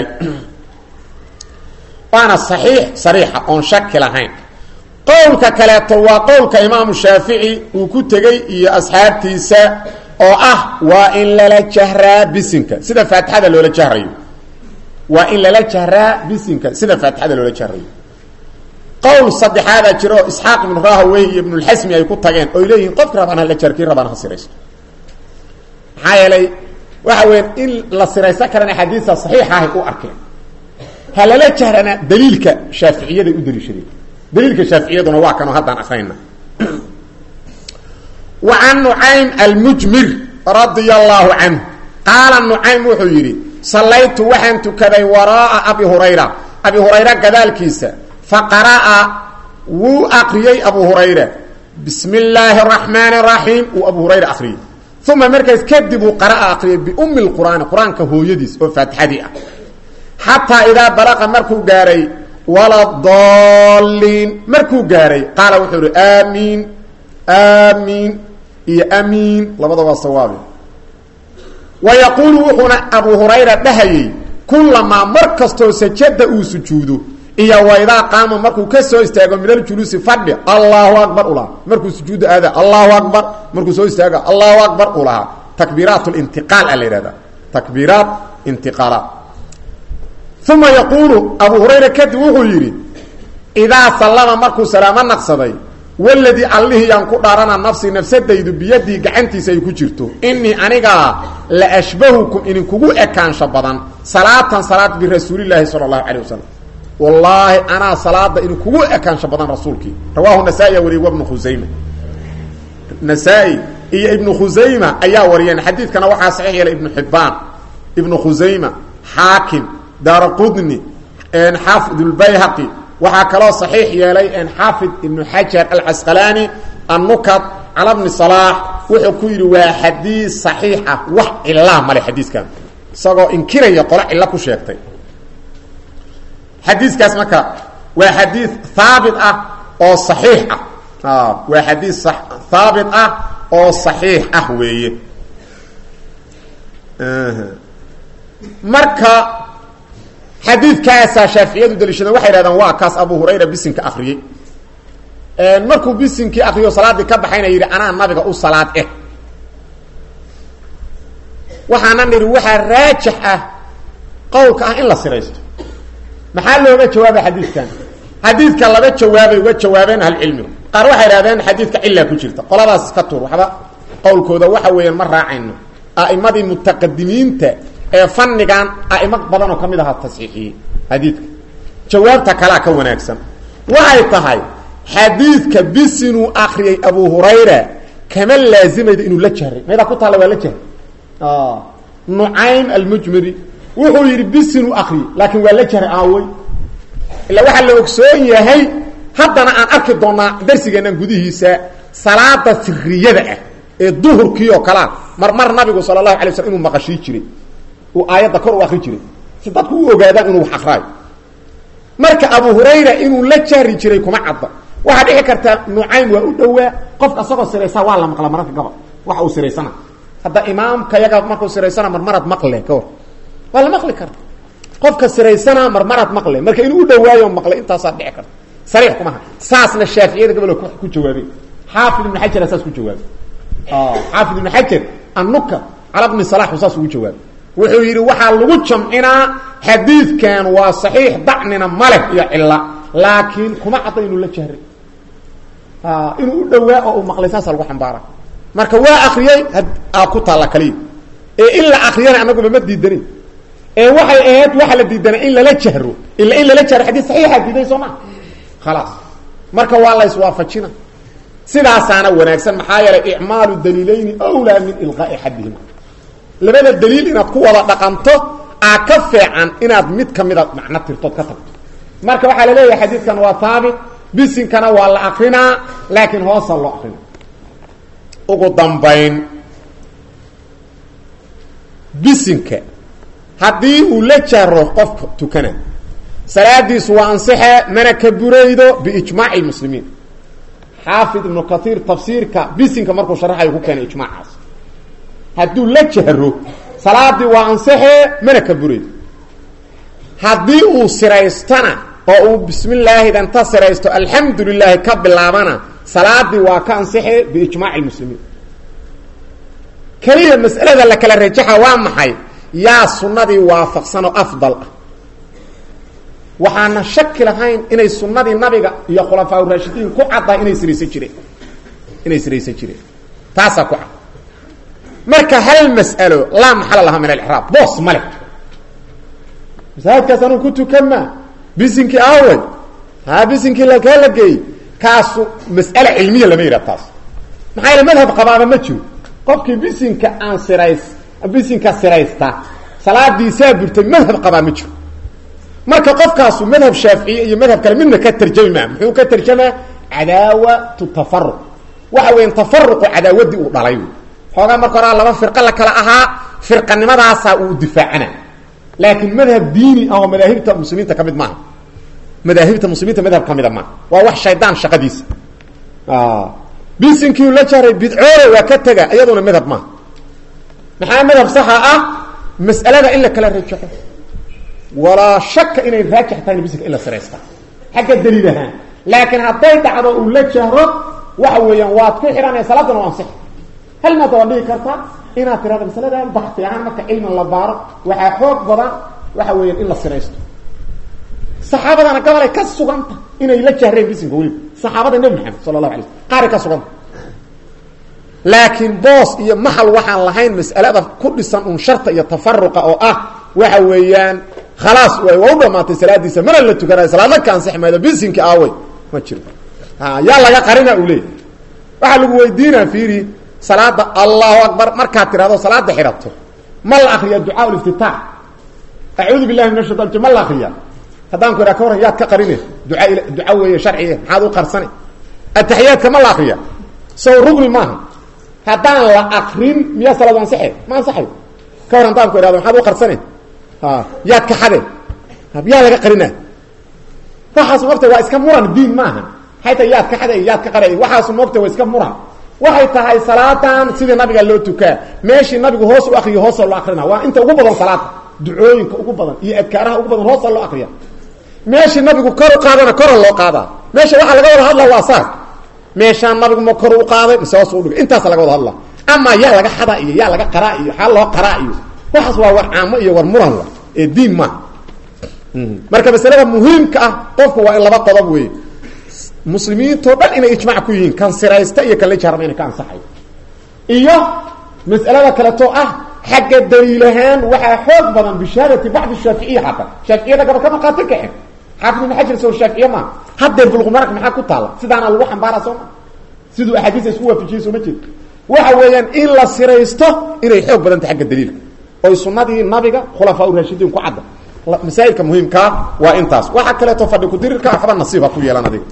waana saxiix sariixa on shak lahayn qowlka kale waa qowlka Imaam Shaafi'i uu ku tagay iyo asxaabtiisa oo ah waa in lala jahraa bisinka sida Faatixada loola jahrayo waa in lala jahraa bisinka sida Faatixada loola jahrayo qowl saddexaad jiro Isxaaq ibn Rahawayh iyo Ibn al-Hasmi ay ku tageen oo leeyihiin qof rabana la jarki rabana hasiraysto hayalay waxa weyn in la siraysa karana xadiisa saxiix ah u arkeen halala jahrana daliilka Shaafi'iyada u daliishadeen daliilka Shaafi'iyaduna waa kan hadaan akhrayna wa an Nu'aym al-Mujmir radiyallahu anhu qala Nu'aym wuxuu yiri sallaytu waxaan tukaday waraa Abi Hurayra Abi Hurayra gadaalkiisa faqara'a wu aqriyay Abu Hurayra bismillahir rahmanir rahim wa Abu Hurayra akhriyay ثم مركز كذبوا قراءة أقرأ بأم القرآن القرآن كهويديس أو فاتحة حتى إذا بلغ مركو قاري ولا الضالين مركو قاري قال وحور آمين آمين إي آمين لبضا والصواب ويقول وحنا أبو هريرة نهي كلما مركز سجد أو سجوده إيا وإذا قام مركو كسو استاغو من الجلوس فدي الله أكبر الله مركو سجود هذا الله أكبر مركو سو استاغو الله أكبر الله تكبيرات الانتقال على هذا تكبيرات انتقالات ثم يقول أبو هريرة كدوه يري إذا سلم مركو سلاما نقصدي waladii allihii yaan ku dhaarana nafsi nafsadaydu biyadii gacantiisa ay ku jirto inii aniga la ashbahukum idinkugu ekaansho badan salaatan salaad birasuulillaahi sala allahu calayh wasalam wallaahi anaa salaada idinkugu ekaansho badan rasuulkii rawaahu nasaa-i wariye wa ibnu khusayma nasaa-i iyo ibnu khusayma ayaa wariyeen xadiidkana waxaa saxiix yeelay ibnu xibbaan ibnu khusayma xaakim daaraqudni xaafid lbayhaqi waxaa kaloo saxiix yeelay xaafid ibnu xajar alcasqalaani annukat cala bni salaax wuxuu ku yidhi waa xadiis saxiix ah wax cilaa male xadiiskan isagoo inkiraya qolo cilo ku sheegtay xadiiskaas marka waa xadiis haabit ah oo saxiix ah waa xadiis haabit ah oo saxiix ah weeye marka xadiidkaasaa shaaficiyadu daliishadeen waxay hahdeen waa kaas abu hurayra bisinka akriyey markuu bisinkii akriyo salaaddii ka baxayna yidhi anaa nabiga u salaad eh waxaana nidhi waxaa raajix ah qowlka ah in la siraysto maxaa looga jawaabay xadiidkan xadiidka laga jawaabay uga jawaabeen ahlucilmigu qaar waxay hahdeen xadiidka cilaa ku jirta qoladaas iska tuur waxba qowlkooda waxa weeyaan ma raacayno a'imadii mutaqadimiinta ee fannigan a'imo badan oo ka mid ahaa tasxiixiyey xadiidka jawaabta kalaa ka wanaagsan waxay tahay xadiidka bisinuu akriyay abu hurayra kama laazimayda inuu la jahray meedaa ku taalla waa la jahray nucaym almujmiri wuxuu yidhi bisinuu akriyey laakiin waa la jahray aawey ilaa waxaa la ogsoon yahay haddana aan arki doonaa darsigeennan gudihiisa salaada siriyada ah ee duhurkii oo kalea mar mar nabigu sala allahu alay slam inuu maqashii jiray uu aayadda kor u akri jiray si dadku u ogaadaan inuu wax akraayo marka abu hurayra inuu la jahri jiray kuma cadda waxaa dhici kartaa nucaym waa u dhowaa qofka asagoo siraysaa waa la maqla mararka gabal waxa uu siraysana hadda imaamka yaga markuu siraysana marmarad maqle ka hor waa la maqli karta qofka siraysana marmarad maqle marka inuu u dhawaayo maqle intaasaa dhici karta sariix kumaha saasna shaaficiyada gabal ku jawaabay xaafid ibnu xajar saas ku jawaabay xaafid ibnu xajar annuka cala bni salax saas ugu jawaabay wuxuu yidhi waxaa lagu jamcinaa xadiidkan waa saxiix dacnina maleh iyo cila laakiin kuma cadda inuu la jahray inuu u dhawaa oo uu maqlay saasa lagu xambaara marka waa akriyey ku taalla kaliya ee in la akriyana anaguma ma diidanin ee waxay ahayd waxa la diidanay in lala jahro ila in lala jahro xadiis saxiixa diiday soo ma khalaas marka waa la iswaafajina sidaasaana wanaagsan maxaa yeelay icmaalu daliilayni awlaa min ilqaa'i xadihima labada daliil inaad ku wada dhaqanto aa ka fiican inaad mid kamida macno tirtood ka tagto marka waxaa la leeyahay xadiidkan waa haabit bisinkana waa la akrinaa laakiin hoosa loo akrina ugu dambayn bisinka haddii uu la jaro qofka tukana salaadiisu waa ansixe mana ka buraydo biijmaaci lmuslimiin xaafid ibnu kaiir tafsiirka bisinka markuu sharaxayo ku keenay ijmaacaas hadduu la jahro salaadii waa ansaxe mana ka buraydo haddii uu siraystana oo uu bismi illaahi danta siraysto alxamdu lilaahi ka bilaabana salaadii waa ka ansaxe biijmaaci lmuslimiin keliya mas'alada la kala rajaxa waa maxay yaa sunnadii waafaqsan oo afdal ah waxaana shaki lahayn inay sunnadii nabiga iyo khulafaa raashidiin ku caddahay inay siraysan jireen inay siraysan jireen taasaa ku cad marka hal mas'alo laa maxala laha min alixraab boos male masaajidkaas anuu ku tukanma bisinkii aawey haa bisinkii lakaa la geeyey kaasu mas'ale cilmiya lama yidhaha taas maxaa yaele madhab qabaaba ma jiro qofkii bisinka aan sirays bisinka siraysta salaadiisaa burtay madhab qabaa ma jiro marka qofkaasu madhab shaaficiye iyo madhab kale midna ka tarjami maa muxuu ka tarjamaa cadaawatu tafaruq waxa weyan tafaruqu cadaawadii uu dhalay xoogaa marka horaa laba firqo la kala ahaa firqanimadaasaa uu difaacana laakiin madhab diini ah oo madaahibta muslimiinta ka mid maaha madaahibta muslimiinta madhab ka mida maaha waa wax shaydaan shaqadiisa bisinkii la jaray bidcoole waa ka tega iyaduna madhab maaha maxaa madhab saxa ah mas'alada in la kala rajaxo walaa shaka inay raajix tahay bisinka in la siraysta xagga daliil ahaan laakiin hadday dhacdo uu la jahro waxa weeyaan waad ku xihanaya salaadana waa ansix hal maad waa dhihi kartaa inaad tirahdo masalada baxti ahaan marka cilmi la baaro waxaa xoog badan waxa weeyaan in la siraysto saxaabadana gabalay ka suganta inay la jahreen bisinka weliba saxaabada nabi maxamed sallallahu alayhi wasallam qaari ka sugan laakiin boos iyo maxal waxaan lahayn mas'alada ku dhisan un sharta iyo tafarruqa oo ah waxa weeyaan khalaas way waa u dhamaatay salaadiisa mar la tukanayo salaada kan saxmayda bisinka aaway ma jiro ha yaa laga qarina u leey waxa lagu weydiinaa fiiri salaada allahu akbar marka tiraado salaada xirato mal akhriya du'a al-iftitah a'udhu billahi minash shaitanir rajim mal akhriya haddaan ku raako yaad ka qarine du'a du'a weeye sharciye maxaad u qarsani at-tahiyat kama la akhriya soo rugni maaha haddaan la akhrin miya salaad aan saxay ma saxay ka waran taan ku raado maxaad u qarsani ha yaad ka xade yaa laga qarina waxaas waqti waa iska muran diin maaha hayta yaad ka xade yaad ka qaray waxaas waqti waa iska muran waxay tahay salaadan sidii nabiga loo tukaa meeshii nabigu hoos u akhriyo hoos loo akhrina waa inta ugu badan salaad ducooyinka ugu badan iyo adkaaraha ugu badan hoos loo akhriya meeshii nabigu kor u qaadana kor loo qaada meesha waxa laga wada hadlaa waa saar meesha nabigu ma kor u qaaday mise hoos u dhigay intaas laga wada hadlaa ama yaa laga xada iyo yaa laga qaraa iyo xal loo qaraa iyo waxaas waa war caamo iyo war muran waa ee diin ma marka masalada muhiimka ah qofku waa in laba qodob weey muslimiinto dhan inay ijmaac ku yihiin kan siraysta iyo kan la jarmay in ka ansaxay iyo mas'alada kale to ah xagga daliilahan waxa xoog badan bishaarati bacd shafiiciyya hata shafiiciyada gaba kama qaatay kaxin xafid ibn hajar soo shafiiciyya ma hadda bulqu mark maxaa ku taala sidaana lagu xambaara soo sidoo ahadiis isku waafajiyay soo ma jeed waxa weeyaan in la siraysto inay xoog badan tahay xagga daliilka oo sunnadii nabiga khulafaa ur-raashidiin ku cadda masaa'ilka muhiimka waa intaas waxa kale to fadhi ku dirirka waxba nasiiba ku yeelan adiga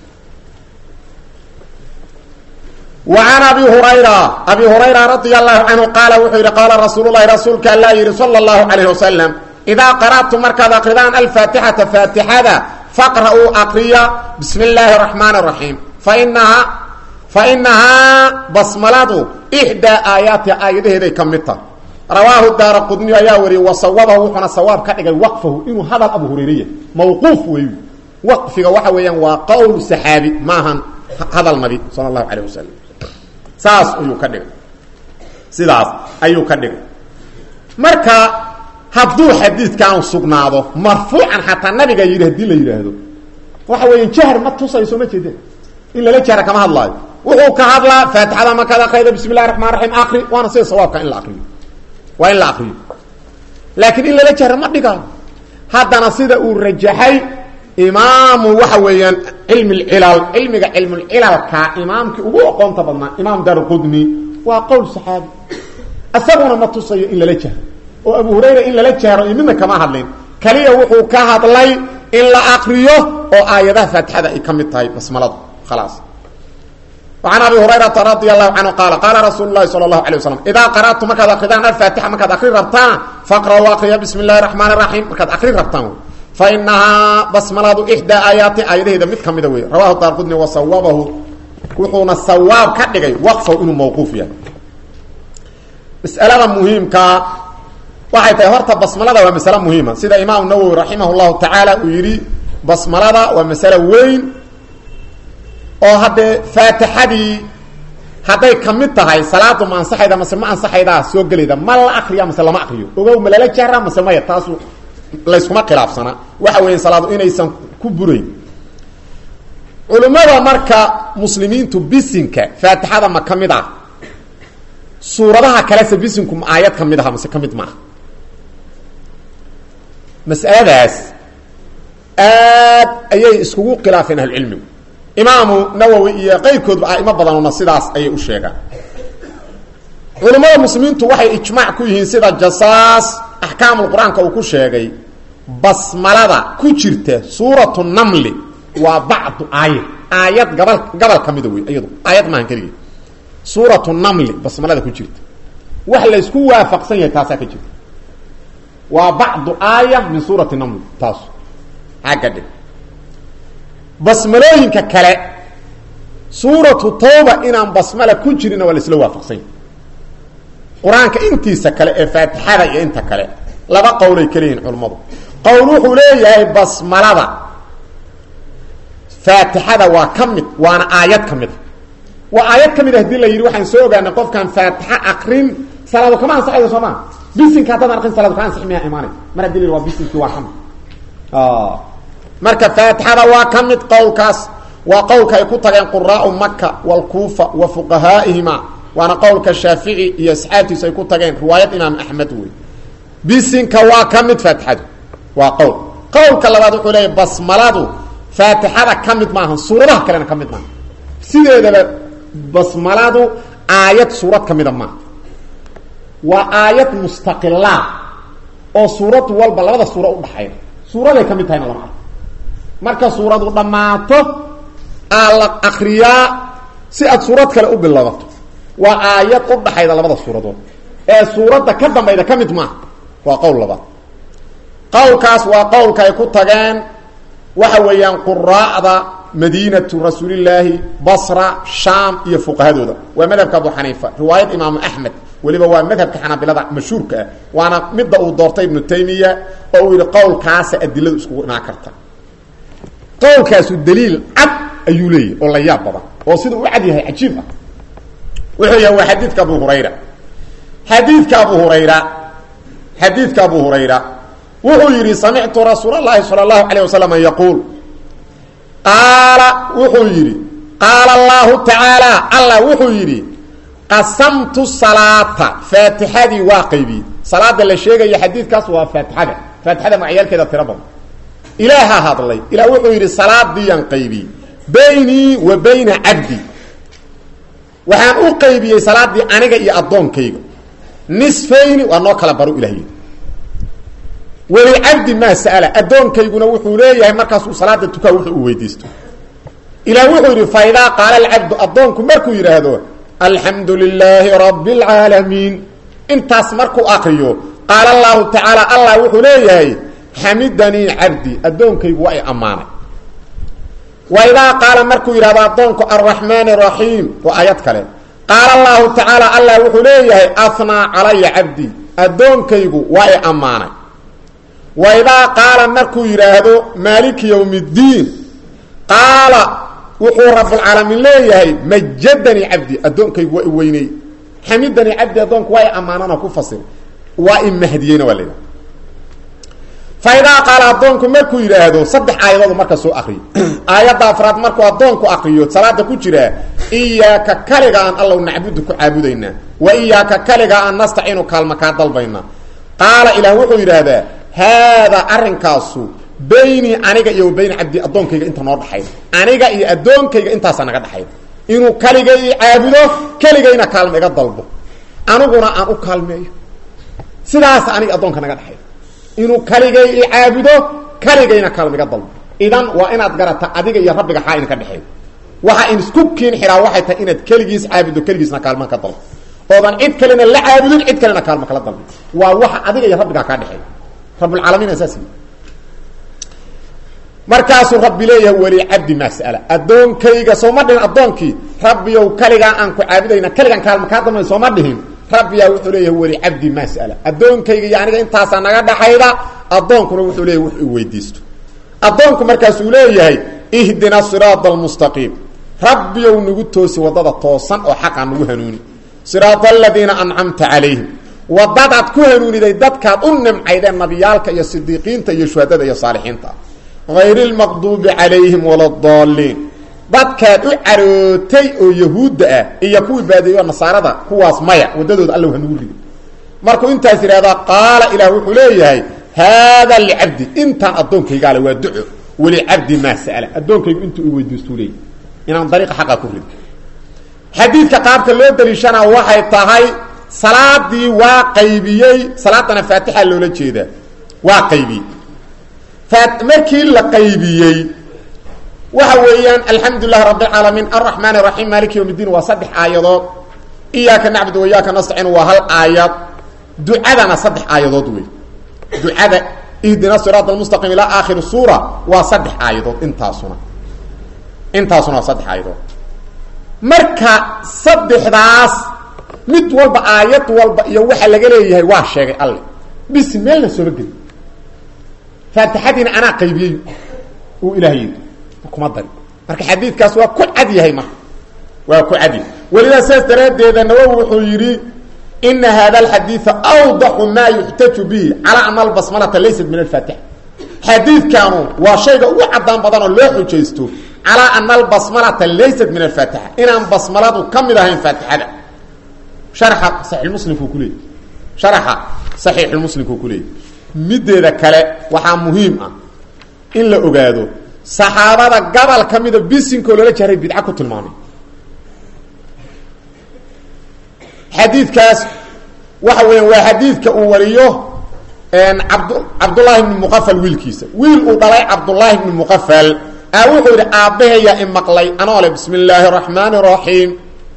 وعن أبي هريرة أبي هريرة رضي الله عنه قال وحير قال رسول الله رسولك الله يري صلى الله عليه وسلم إذا قرأت مركز قرآن الفاتحة فاتحة فاقرأوا أقريا بسم الله الرحمن الرحيم فإنها فإنها بسملات إحدى آيات آياته ذي كمتها رواه الدار القدني ياوري وصوبه وحنا صواب كأجل وقفه إنه هذا أبو هريرة موقوف ويو وقفه وحويا وقول سحابي ماهن هذا النبي صلى الله عليه وسلم saas ayuu ka dhigay sidaas ayuu ka dhigay marka hadduu xadiidkan sugnaado marfuucan xataa nabiga yiri hadii la yiraahdo waxa weeyaan jahr ma tusayso ma jeedin in la jahra kama hadlaayo wuxuu ka hadlaa faatixada ma kada qayda bismillaahir rahmaanir rahiim aqri waana sida sawaabka in la aqriyo waa in la aqriyo laakiin in la jahra ma dhigaa haddana sida uu rajaxay إمام وحويا علم العلل علمك علم العلل كإمامك وقوم طبعا إمام دار القدني وقول صحابي أسبونا ما تصي إلا لجه وأبو هريرة إلا لجه رأينا كما هدلين كليه وحو كهد لي إلا أقريه وآياته فتحة إكمل طيب بسم الله خلاص وعن أبي هريرة رضي الله عنه قال قال رسول الله صلى الله عليه وسلم إذا قرأت مكذا قدان الفاتحة مكذا أقري ربطان فاقرأوا وأقريا بسم الله الرحمن الرحيم مكذا أقري ربطان فإنها بسملة إحدى آيات آياته إذا متكم مدوي رواه الدارقطني وصوابه وحونا الصواب كدغي وقفه إنه موقوف يعني مسألة مهمة waxay tahay horta basmalada waa mas'ala muhiima sida imaam Nawawi rahimahullahu ta'ala uu yiri basmalada waa mas'ala weyn oo hadde faatixadii haday kamid tahay salaadu ma ansaxayda ma ma ansaxayda soo galeeda ma la akhriyo ma lama akhriyo ogow ma la jahra ma samaya taasu la iskuma khilaafsana waxa weeyaan salaadu inaysan ku burayn culimada marka muslimiintu bisinka faatixada ma kamid ah suuradaha kale sabisinku aayad kamid ah ma kamid ma مسألة آد أي اسكوكو خلافين أهل العلم إمام نووي غير كتب آئمة بدنوا نصيداس أي أشياء علماء المسلمين توحي إجماع كويهين سيدا جساس أحكام القرآن كوكو شيء بسملة كوشرته سورة النمل وبعض آيات آيات قبل قبل كمدوي أيضا آيات ما هنكريه سورة النمل بسملة كوشرته وحلا يسكو وافق سنة تاسا كوشرته وبعض آية من سورة النمل تاسو هكذا بسملوين ككلا سورة التوبة إنام بسملة كنشرين ولا سلوها فقسين قرآن كإنتي سكلا فاتحة إنت كلا لبا قولي كلين علمض قولوه ليه بسملة فاتحة وكمت وانا آيات كمت وآيات كمت هدي الله يروح نسوغا نقف كان فاتحة أقرين سلام كمان صحيح سمان بيسن كاتنا رقم صلاة كان صحيح إيماني من الدليل هو بيسن كوا حمد آه مركب فاتحة وكمت قول كاس وقولك يكتغين قراء مكة والكوفة وفقهائهما وانا قولك الشافعي يسحاتي سيكتغين رواية إمام أحمد وي بسنك وكمد فاتحة وقول قولك اللي بعد يقول لي بسملادو فاتحة كمد معهم سورة كلنا كمد معهم سيدة بسملادو آيات سورة كمد معهم وآيات مستقلة او سورة والبلغة سورة أضحية سورة لي كمد هاي نلمع مركز سورة ضماته على أخرياء سيئة سورة كلا أبلغته وآيات أضحية لبدا سورة دول ee suurada ka dambayda kamid ma waa qowl laba qowlkaas waa qowlka ay ku tageen waxa weeyaan quraa'ada madiinatu rasuulillahi basra sham iyo fuqahadooda waa madhabka abu xaniifa riwaayad imaam ahmed waliba waa madhabka xanabilada mashhuurka waana midda uu doortay ibn taymiya oo uu yiri qowlkaas adiladu isku imaan karta qowlkaas daliil cad ayuu leeyahay oo la yaab badan oo sida uu cad yahay ajiib ah wuxuu yahay xadiidka abu hurayra حديث أبو هريرة حديث أبو هريرة وهو يري سمعت رسول الله صلى الله عليه وسلم يقول قال وهو يري قال الله تعالى الله وهو يري قسمت الصلاة فاتحة واقبي صلاة اللي شيء يا حديث كاس وفاتحة فاتحة مع عيال كده تربهم إله هذا الله إله وهو يري صلاة دي ينقيبي بيني وبين عبدي وحان أقيبي صلاة دي أنا جاي أضون كيغو نصفين وانو كلا برو الهي ولعبد ما سأل أدون كيغونا وحو ليه مركز صلاة تكا وحو ويديستو إلى وحو فإذا قال العبد أدونكم مركو يرهدو الحمد لله رب العالمين انت اسمركو أقريو قال الله تعالى الله وحو ليه حمدني عبدي أدون كيغو أي أمانة وإذا قال مركو يرهدو أدونكو الرحمن الرحيم وآيات كلام قال الله تعالى الله وحليه أثنى علي عبدي أدون كيغو واي أماني وإذا قال مركو يراهدو مالك يوم الدين قال وحو رب العالمين ليه مجدني عبدي أدون كيغو واي ويني حمدني عبدي أدون واي أمانانا كفصل واي مهديين ولينا فإذا قال أدونكو مركو يراهدو صدح آيات مركو سو أخري آيات أفراد مركو أدونكو أخريو صلاة كجرة إياك كالغا أن الله نعبدك عابدين وإياك كالغا أن نستعين كالمكا ضلبين قال إله وحو يراهدا هذا أرنكاسو بيني أنيقا إيو بين عبدي أدونكو إنت نور حيد أنيقا إيو أدونكو إنت سنقد حيد إنو كالغا عابدو كالغا إنا كالمكا ضلبو أنوغنا أنو كالمي سلاس أنيقا أدونكو نقد حيد inuu kaligay caabudo kaligayna kalmiga dal idan waa inaad garata adiga iyo rabbiga xayn ka dhaxay waxa in isku keen xiraa waxay tahay inaad kaligiis caabudo kaligiisna kalma ka dal oodan cid kalena la caabudo cid kalena kalma kala dal waa waxa adiga iyo rabbiga ka dhaxay rabbul alamin asaasi markaas rabbi leeyahay wali abdi mas'ala adoonkayga soo ma dhin adoonkii rabbiyow kaliga aan ku caabudayna kaligan kalma ka damay soo ma dhihin ربي يقول له ولي عبدي مسألة أدونك يعني أنت سنجد حيدا أدونك نقول له ويديست أدونك مركز وليه إهدنا الصراط المستقيم ربي ونقول توسي وضد التوصن وحقا نوهنوني صراط الذين أنعمت عليهم وضدت كهنوني دي ددك أنم عيدا نبيالك يا صديقين يا شهداء يا صالحين غير المغضوب عليهم ولا الضالين dadka u carootay oo yahuud ah iyo kuwa baadiyo nasaarada kuwaas maya wadadood Allah waxaan ugu riday markuu intaas yiraahdo qaala ilaahu wuxuu leeyahay hada li'abdi intan adoonkayga la waa duco wali abdi ma sa'ala adoonkaygu intuu u weydiisto leeyahay inaan dariiq xaq ku rido xadiidka qaabka loo daliishana waxay tahay salaadii waa qaybiyay salaadana faatiha loola jeeda waa qaybiyay faat markii la qaybiyay وحويان الحمد لله رب العالمين الرحمن الرحيم مالك يوم الدين وصدح آيات إياك نعبد وإياك نستعين وهل آيات دعاءنا صدح آيات وي دعاء اهدنا الصراط المستقيم إلى آخر السورة وصدح آيات انتاسونا انتاسونا صدح آيات مركا صدح راس مد والبا آيات والبا يوحى لقليه واش شيء الله بسم الله سورة فاتحتنا أنا قيبي وإلهي كما داري marka xadiidkaas waa ku cad yahay ma waa ku cad waliba saas daraadeeda nawawi wuxuu yiri in hada alhadith awdah ma yuhtaju bi ala amal basmala laysa min al-fatih hadith kaanu waa shayga ugu cadaan badan oo loo xujeysto على أن البسملة ليست من الفاتحة إن بسملة كمدها فاتحة شرح صحيح المسلم كوكولي شرح صحيح المسلم كوكولي مدة ذكرة وحا مهمة إلا أقادو صحابة قبل كمدة بيسين كولا جهري بدعا كتلماني حديث كاس وحوين وحديث كأوليه ان عبد عبد الله بن مغفل ويلكيس ويل ودلay عبد الله بن مغفل او خير ابهيا ان مقلي انا بسم الله الرحمن الرحيم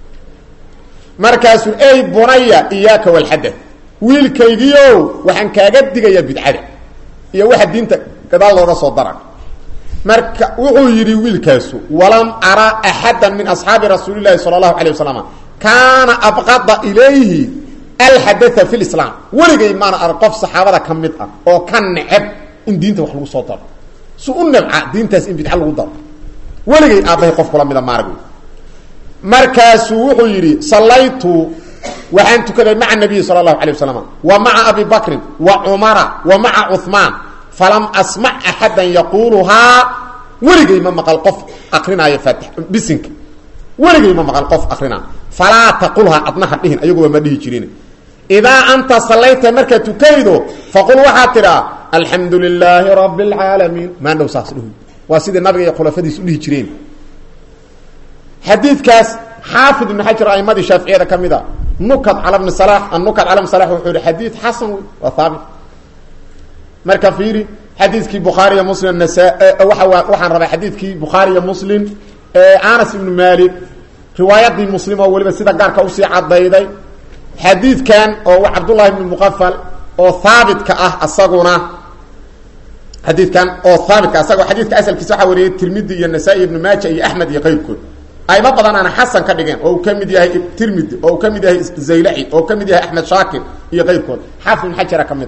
مركز اي بنيا اياك والحدث ويلكيغيو waxaan kaaga digaya bidcada iyo waxa diinta gadaal looga soo daray marka wuxuu yiri wiilkaasu walam ara ahadan min ashabi rasuulillaah sallallahu alayhi wasallam kana abqada ilayhi الحدث في الإسلام ولقي ما أنا أرقف صحابة كمدة أو كان نعب إن دينته وحلو صوتر سؤال نبع دينته إن بيتحل وضر ولقي أبيه قف كلام إذا ما رجو مركز وحيري صليت وحنت كذا مع النبي صلى الله عليه وسلم ومع أبي بكر وعمر ومع عثمان فلم أسمع أحدا يقولها ولقي ما مقال قف أقرنا يفتح بسنك ولقي ما مقال قف أقرنا فلا تقولها أطنها بهن أيقوا ما ديه جرين إذا أنت صليت مركة كيدو فقل وحاترا الحمد لله رب العالمين ما عنده ساسله وسيد النبي يقول فدي سؤله جرين حديث كاس حافظ بن حجر أئمة الشافعية كم ذا نكت على ابن صلاح النكت على ابن صلاح وحول حديث حسن وثابت مركة فيري حديث كي بخاري مسلم النساء وحن ربع حديث كي بخاري مسلم أنس بن مالك روايات دي مسلمة ولبا سيدا قارك أوسي عضايدي حديث كان أو عبد الله بن المغفل أو ثابت كأه الصغونا حديث كان أو ثابت كأساقو حديث كأسل كسوحة وريه الترمذي النسائي ابن ماجه يا أحمد يقيل كل أي بطل أنا حسن كدقين أو كمد يهي الترمذي أو كمد يهي الزيلعي أو كمد يهي أحمد شاكر يقيل كل حافظ من حجر كمد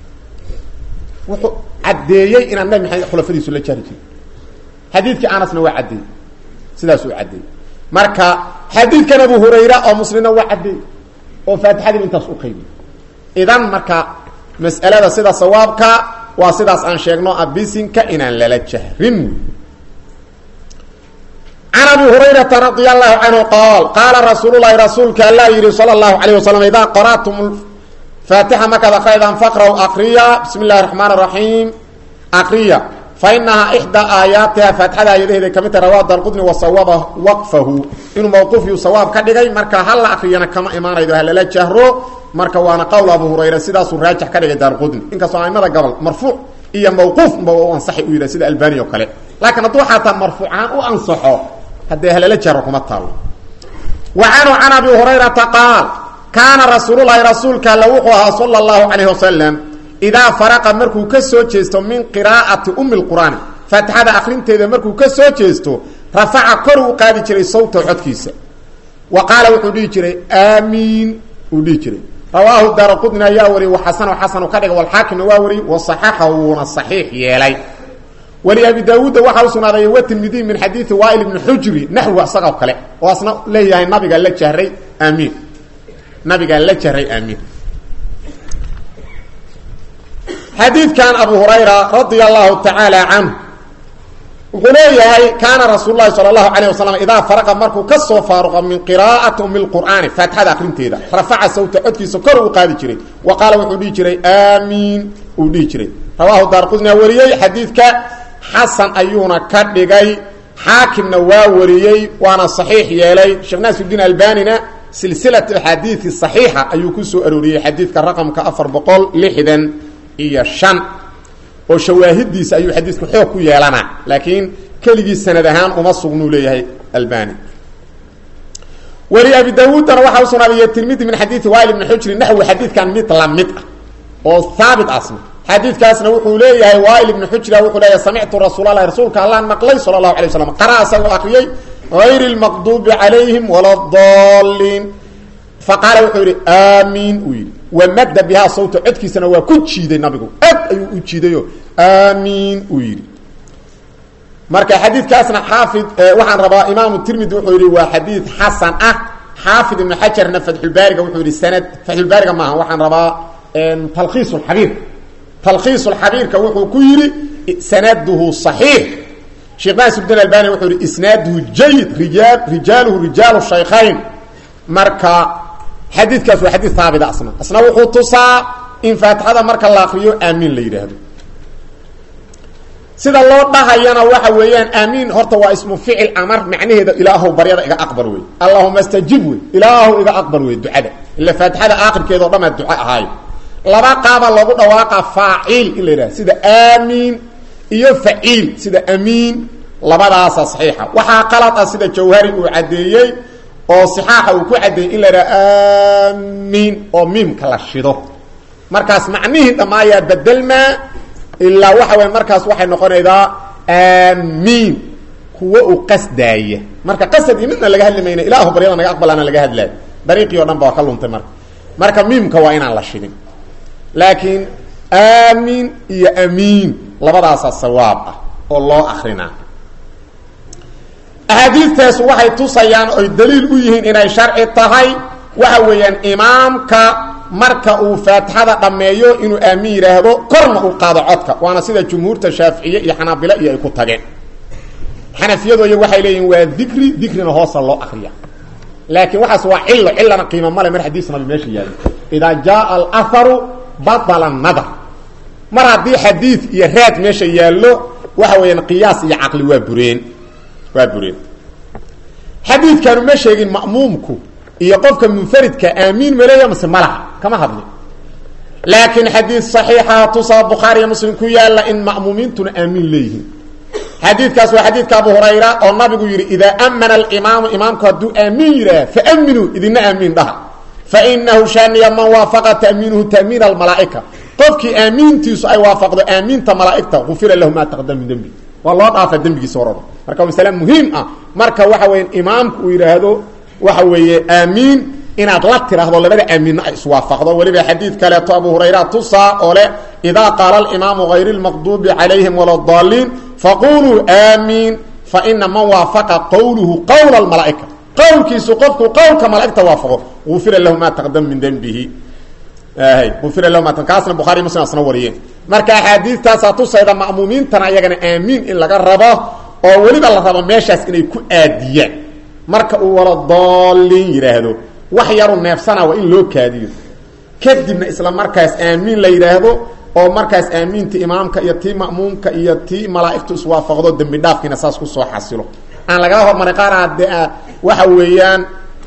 عديي إن النبي محيط خلفدي سلة شاركي حديث كأنس نوع عدي سلا سوء عدي marka xadiidkan Abu Hurayra oo muslimna waa caday oo faatixada intaas u qeybay idan marka mas'alada sida sawaabka waa sidaas aan sheegno abisinka inaan lala jahrin ana Abu Hurayra radiyallahu anhu qaal qala rasuulullah rasuulka Allah yiri sallallahu alayhi wasallam idha qara'tum fatiha makka qaidan faqra'u aqriya bismillahir rahmanir rahim aqriya فإنها إحدى آياتها فتحة يده كما رواه القدني وصوابه وقفه إنه موقوف يصواب كدغاي marka hal akriyana kama imaanaydo hal la jahro marka waana qowl Abu Hurayra sidaas uu raajix ka dhigay Darqudni inka soomaynada gabal marfuuc iyo mawquuf ma uu ansaxi u yiraahdo sida Albani oo kale laakiin haduu xataa marfuucan u ansaxo hadii hal la jahro kuma taalo وعن عن أبي هريرة قال كان رسول الله رسولك لوحها صلى الله عليه وسلم إذا فرق مركو كسو جيستو من قراءة أم القرآن فتحة أخرين تيدا مركو كسو جيستو رفع كرو قادي جري صوت عدكيسة وقال وحدي جري آمين ودي جري رواه الدارقطني ياوري وحسن وحسن وكذا والحاكم واوري وصححه الصحيح يلي ولأبي داود وحوصنا ريوات المدين من حديث وائل بن حجري نحو أصغى وكلا وأصنا ليه النبي قال لك شهري آمين النبي قال لك شهري آمين حديث كان أبو هريرة رضي الله تعالى عنه وقليه كان رسول الله صلى الله عليه وسلم إذا فرق مركو كسو فارغا من قراءة من القرآن فاتحة أخرين تيدا رفع صوت عدكي سكر وقادي جري وقال وحدي جري آمين ودي جري رواه الدارقطني وريي حديث ك حسن أيونا كدغاي حاكم نواوريي وانا صحيح يلي شيخ ناصر الدين البانينا سلسلة الحديث الصحيحة أيو كسو أروري حديث كالرقم كأفر بقول لحدا إيا شان وشواهديس أيو حديث كحوكو يالنا لكن كلغي السندهان ومصغنو ليه الباني ولي أبي داود روح وصنا لي التلميذ من حديث وائل بن حجر نحو حديث كان مثل مئة وثابت أصلا حديث كاسنا وحو ليه وائل بن حجر وحو ليه سمعت رسول الله رسولك الله نقلي صلى الله عليه وسلم قرأ سوى أخيي غير المغضوب عليهم ولا الضالين فقال وحو ليه آمين ويل ومد بها صوت عدكي سنة وكتشيدي نبيكو أد أيو أتشيديو آمين ويل marka xadiid kaasna xaafid waxaan rabaa imaam tirmidhi wuxuu yiri waa xadiid hasan ah xaafid ibn hajar fathul baariga wuxuu yiri sanad fathul baariga ma waxaan rabaa talkhiis al habir talkhiis al habir ka wuxuu ku yiri sanaduhu sahih sheekh Nasruddin Albani wuxuu yiri isnaaduhu jayyid rijal rijaluhu rijalu shaykhayn marka xadiidkaas waa xadiid thaabit asna asna wuxuu tusaa in faatixada marka la akhriyo aamin la yiraahdo sida loo dhahayana waxa weeyaan aamin horta waa ismu ficil amar macnaheedu ilaahu baryada iga aqbal way allahumma istajib way ilaahu iga aqbal way ducada illa faatixada aakhirkeedo dhama duca ahay laba qaaba lagu dhawaaqa faa'il in la yiraahdo sida aamin iyo faa'il sida amiin labadaas saxiixa waxa qalad ah sida jawhari uu cadeeyay oo saxiixa uu ku cadeeyay in la yiraahdo aamin oo mim kala shido markaas macnihi dhamaaya bedelma illa waxa weyn markaas waxay noqonaydaa aamin kuwa uu qasdaaya marka qasad imidna laga hadlamayna ilaahu baryada naga aqbalana laga hadlay dariiqi oo dhan baa ka luntay marka marka mimka waa inaan la shidin laakiin aamin iyo amiin labadaas sawaab ah oo loo akhrina ahadiistaas waxay tusayaan oo daliil u yihiin inay sharci tahay waxa weeyaan imaamka marka uu faatixada dhameeyo inuu aamin yiraahdo korna uu qaado codka waana sida jumhuurta shaafiiciye iyo xanaabila iyo ay ku tageen xanafiyadu iyagu waxay leeyihiin waa dhikri dhikrina hoosa loo akhriya laakiin waxaas waa cillo cillana qiimo male mar xadiis nabi meesha yaalo ida jaa al-atharu batala an-nadar mar haddii xadiis iyo raad meesha yaallo waxa weeyaan qiyaas iyo caqli waa bureen waa bureen xadiidkanu ma sheegin ma'muumku iyo qofka munfaridka aamin maleeyo mise malaha kama hadli laakiin xadiis saxiixa tusa bukhari iyo muslim ku yaala in ma'muumiintuna aamin leeyihiin xadiidkaas waa xadiidka abu hurayra oo nabigu yiri ida amana al-imam imamku hadu aamin yira fa aminu idina aamin dhaha fa innahu shaniya man wafaqa ta'minuhu ta'min al-malaa'ika qofki aamintiisu ay waafaqdo aaminta malaa'ikta ghufira lahu ma taqaddama min dambi wallahu dhaafa dambigiisa horada marka waa salaam muhiim ah marka waxa weyn imaamku uu yiraahdo waxa weeye aamin inaad la tiraahdo labada aamin ay iswaafaqdo waliba xadiid kale to abu hurayra tusa oo le ida qala al-imam ghayr al-maghdubi alayhim wala ad-dallin faqulu aamin fa inna man wafaqa qawluhu qawl al-malaa'ika qawlkiisu qofku qawlka malaa'ikta waafaqo ghufira lahu ma taqaddama min dambihi ay ghufira lahu ma taqasna bukhari muslim asna wariyeen marka xadiistaas tusayda ma'muumiintana ayagana aamin in laga rabo oo waliba la rabo meeshaas inay ku aadiyaan marka uu wala dallin yiraahdo wax yaru neefsana waa in loo kaadiyo kadibna isla markaas aamin la yiraahdo oo markaas aaminta imaamka iyo tii ma'muumka iyo tii malaa'iktu iswaafaqdo dambi dhaafkina saas ku soo xasilo aan laga hormaray qaarad waxa weeyaan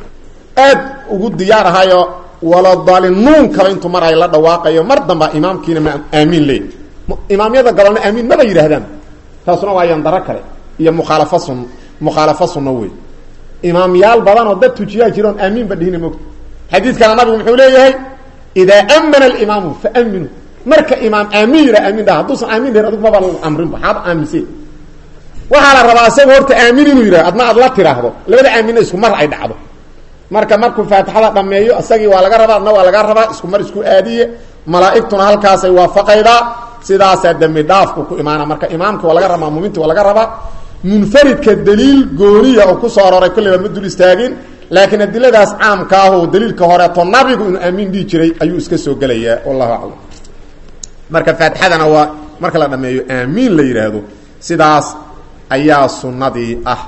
aad ugu diyaar ahayo wala dalinuun kala intu mar ay la dhawaaqayo mar damba imaamkiina ma aamin leey imaamyada galana aamin ma yiraahdaan taasuna waa yan dara kale iyo mukhalafasun mukhalafasun way imaam yaal badan oo dad tujiya jiroon aamin badhiina moog xadiidkana nabigu wuxuu leeyahay ida amana al-imam fa aminu marka imaam aamin yira aamin daa hadduu san aamin dheer adigu ma bal amrin baxad aaminsi waxa la rabaa asag horta aamin inuu yira adna ad la tiraahdo labada aamin isku mar ay dhacdo marka markuu faatixada dhameeyo asagii waa laga rabaa adna waa laga rabaa isku mar isku aadiye malaa'iktuna halkaas ay waafaqayda sidaas dambi dhaafku ku imaana marka imaamka waa laga rabaa muuminta waa laga rabaa munfaridka daliil gooniya oo ku soo aroray kulliba ma dul istaagin laakiin adiladaas caamka ah oo daliilka hore to nabigu inuu aamin dhii jiray ayuu iska soo galayaa wallahu a'lam marka faatixadana waa marka la dhameeyo aamin la yiraahdo sidaas ayaa sunnadii ah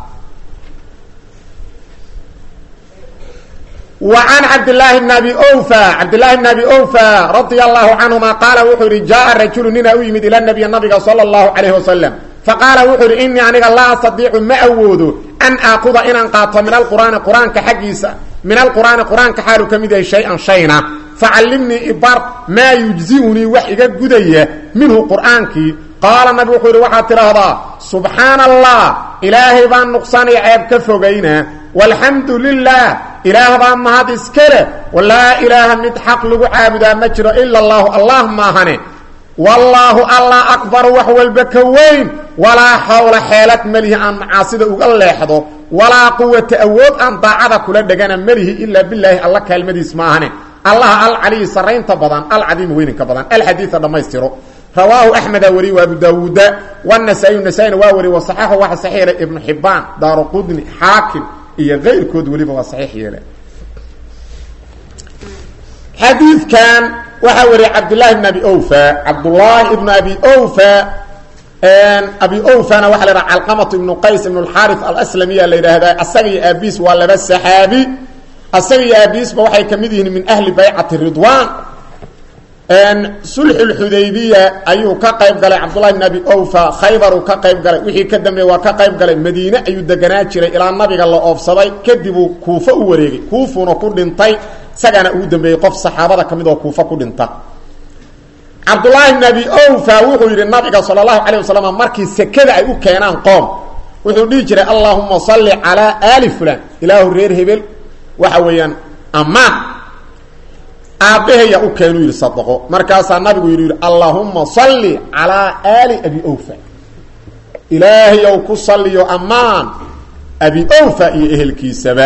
وعن عبد الله بن ابي اوفى عبد الله بن ابي اوفى رضي الله عنهما قال وحر جاء رجل لنا يمد الى النبي النبي صلى الله عليه وسلم فقال وحر اني انا لا استطيع ما اود ان اخذ ان انقاط من القران قران كحقيسا من القران قران كحاله كميد شيئا شيئا فعلمني ابر ما يجزئني وحيغا غديه منه قرانك قال النبي وحر وحا ترهدا سبحان الله الهي بان نقصان عيب كفوغينا والحمد لله إله بان ما هذا اسكره ولا إله مد حق لغو عابدا مجرى إلا الله الله ما هني والله الله أكبر وحو البكوين ولا حول حيلة مليه أن معاصده وقال يحضو ولا قوة أود أن طاعده كل دقانا مليه إلا بالله الله كالمد اسمه هني الله العلي سرين تبضان العظيم وين كبضان الحديث هذا ما يستيره رواه أحمد وري وابو داود والنسائي والنسائي واوري وصححه واحد صحيح ابن حبان دار قدني حاكم iyo غيركود waliba waa saxiix yeelay حديث كان waxa wari Abdullah ibn Abi Awfa Abdullah ibn Abi Awfa abi awfana waxa la yiraahdaa alqamatu ibn qays ibn al-harith al-aslami la yiraahdaa asagi abis waa laba saxaabi asagi abis ba waxay kamid yihiin min ahli bay'ati ridwan ان صلح الحديبيه ايو ka qayb galay abdullah ibn abi awfa khaybar ka qayb galay wixii ka dambeeyay waa ka qayb galay madiina ayu deganaa jiray ilaa nabiga la oofsaday kadib uu kuufa u wareegay kuufuna ku dhintay sagana uu dambeeyay qof saxaabada kamid oo kuufa ku dhinta abdullah ibn abi awfa wuxuu yiri nabiga sallallahu alayhi wasallam markii sakada ay u keenaan qoom wuxuu dhigi jiray allahumma salli ala ali fulan ilaahu reer hebel waxa weeyaan amma aabahaya u keenu yiri sadaqo markaas nabigu yiri allahumma salli ala ali abi awfa ilaahi oo ku salliyo amaan abi awfa iyo ehelkiisaba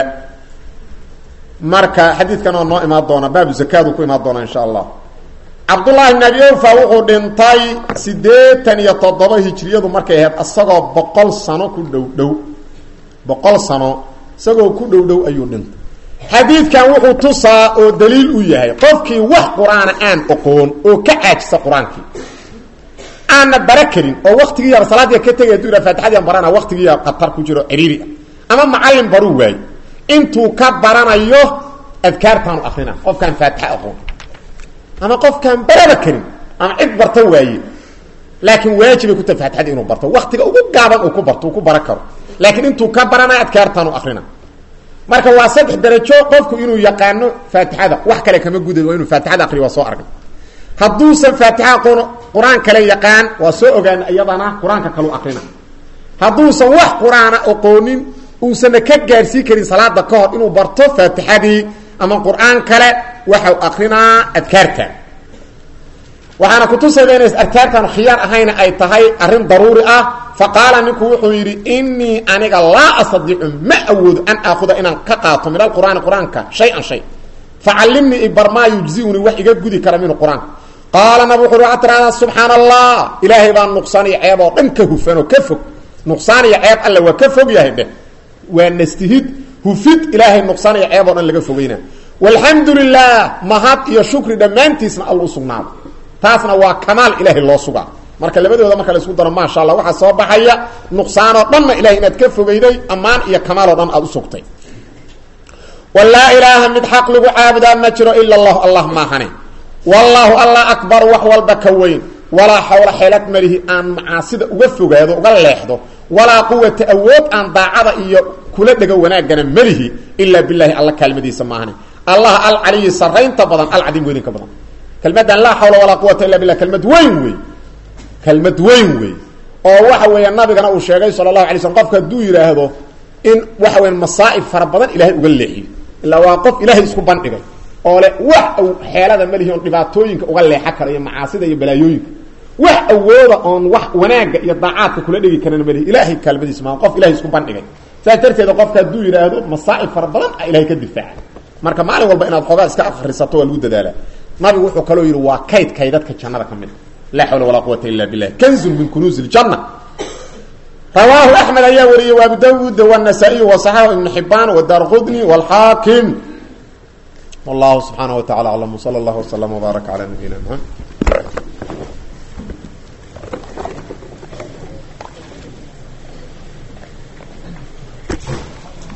marka xadiidkan oo noo imaan doona baab zakadu ku imaan doona insha Allah abdullah ibn abi awfa wuxuu dhintay sideetan iyo toddoba hijriyadu markay ahayd asagoo boqol sano ku dhow dhow boqol sano isagoo ku dhow dhow ayuu dhintay حديث كان وحو تصا او دليل او يحيى قفكي وح قران ان اقون او كعاجس قرانكي انا بركرين او وقتي يا صلاه كتغي دوره فاتحه برana وقتي قطر كجيرو عريري اما معلم برو واي انتو كبرانيو اذكارتان اخرنا قف كان فاتحه اقون اما قف كان بركرين اما عبرته واي لكن واجب كنت فاتحه انه برته وقتي او غابن او كبرتو كبركر لكن انتو كبرنا اذكارتان اخرنا marka waa saddex darajo qofku inuu yaqaano faatixada wax kale kama guday waa inuu faatixada aqriyo soo argay haduu san faatixa quraan kale yaqaan waa soo ogaan iyadana quraanka kale aqrina haduu san wax quraana aqoonin uu san ka gaarsi karin salaada ka hor inuu barto faatixadii ama quraan kale waxa uu aqrinaa adkaarta waxaana ku tusayeen adkaartan khiyaar ahayna ay tahay arin daruuri ah فقال انكم وحيري اني انا لا استطيع ما اود ان اخذ ان كقاطه من القران قرانك شيئا شيء فعلمني برما يجزيني وحيغا غدي كره من القران قال نبي قرات سبحان الله الهي بان نقصان عيب ودنك هفن كفك نقصان عيب الله وكفك يهده ونستهد هفت الهي نقصان عيب ودن لغا فوغينا والحمد لله ما هات يا شكر دمانتيسنا الله سبحانه تاسنا وا كمال الهي الله سبحانه marka labadooda marka la isku daro ma sha Allah waxa soo baxaya nuqsaan oo dhan ilaahay inaad ka fogeyday amaan iyo kamaal oo dhan aad u sugtay walla ilaaha mid xaq lagu caabudo ma jiro illa Allah Allah ma hane wallahu Allah akbar wax walba ka weyn wala hawla hilak marihi aan maasida uga fogaado uga leexdo wala quwwata awood aan daacada iyo kula dhaga wanaagana marihi illa billahi Allah kalmadiisa ma hane Allah al ali saraynta badan al adim weyn ka badan kalmadan la hawla wala quwwata illa billah kalmad weyn weyn كلمه وين وين oo waxa weeyaan nabigana uu sheegay sallallahu alayhi wasallam qofka duu yiraahdo in waxa weeyaan masaa'ib fara badan ilaahay uga leexiyo ila waa qof ilaahay isku bandhigay oo le wax uu xeelada malihiin dhibaatooyinka uga leexa karayo macaasida iyo balaayooyinka wax awooda on wax wanaaga iyo daacadka kula dhigi karana malihi ilaahay kalmadiisa ma qof ilaahay isku bandhigay saatarteeda qofka duu yiraahdo masaa'ib fara badan ilaahay ka difaac marka maalin walba inaad xogaa iska akhrisato waa lagu dadaala nabigu wuxuu kala yiri waa kayd kaydadka jannada kamid لا حول ولا قوة إلا بالله كنز من كنوز الجنة رواه أحمد أيها ولي وابو داود والنسائي وصححه ابن حبان والدارقطني والحاكم والله سبحانه وتعالى أعلم وصلى الله وسلم وبارك على نبينا محمد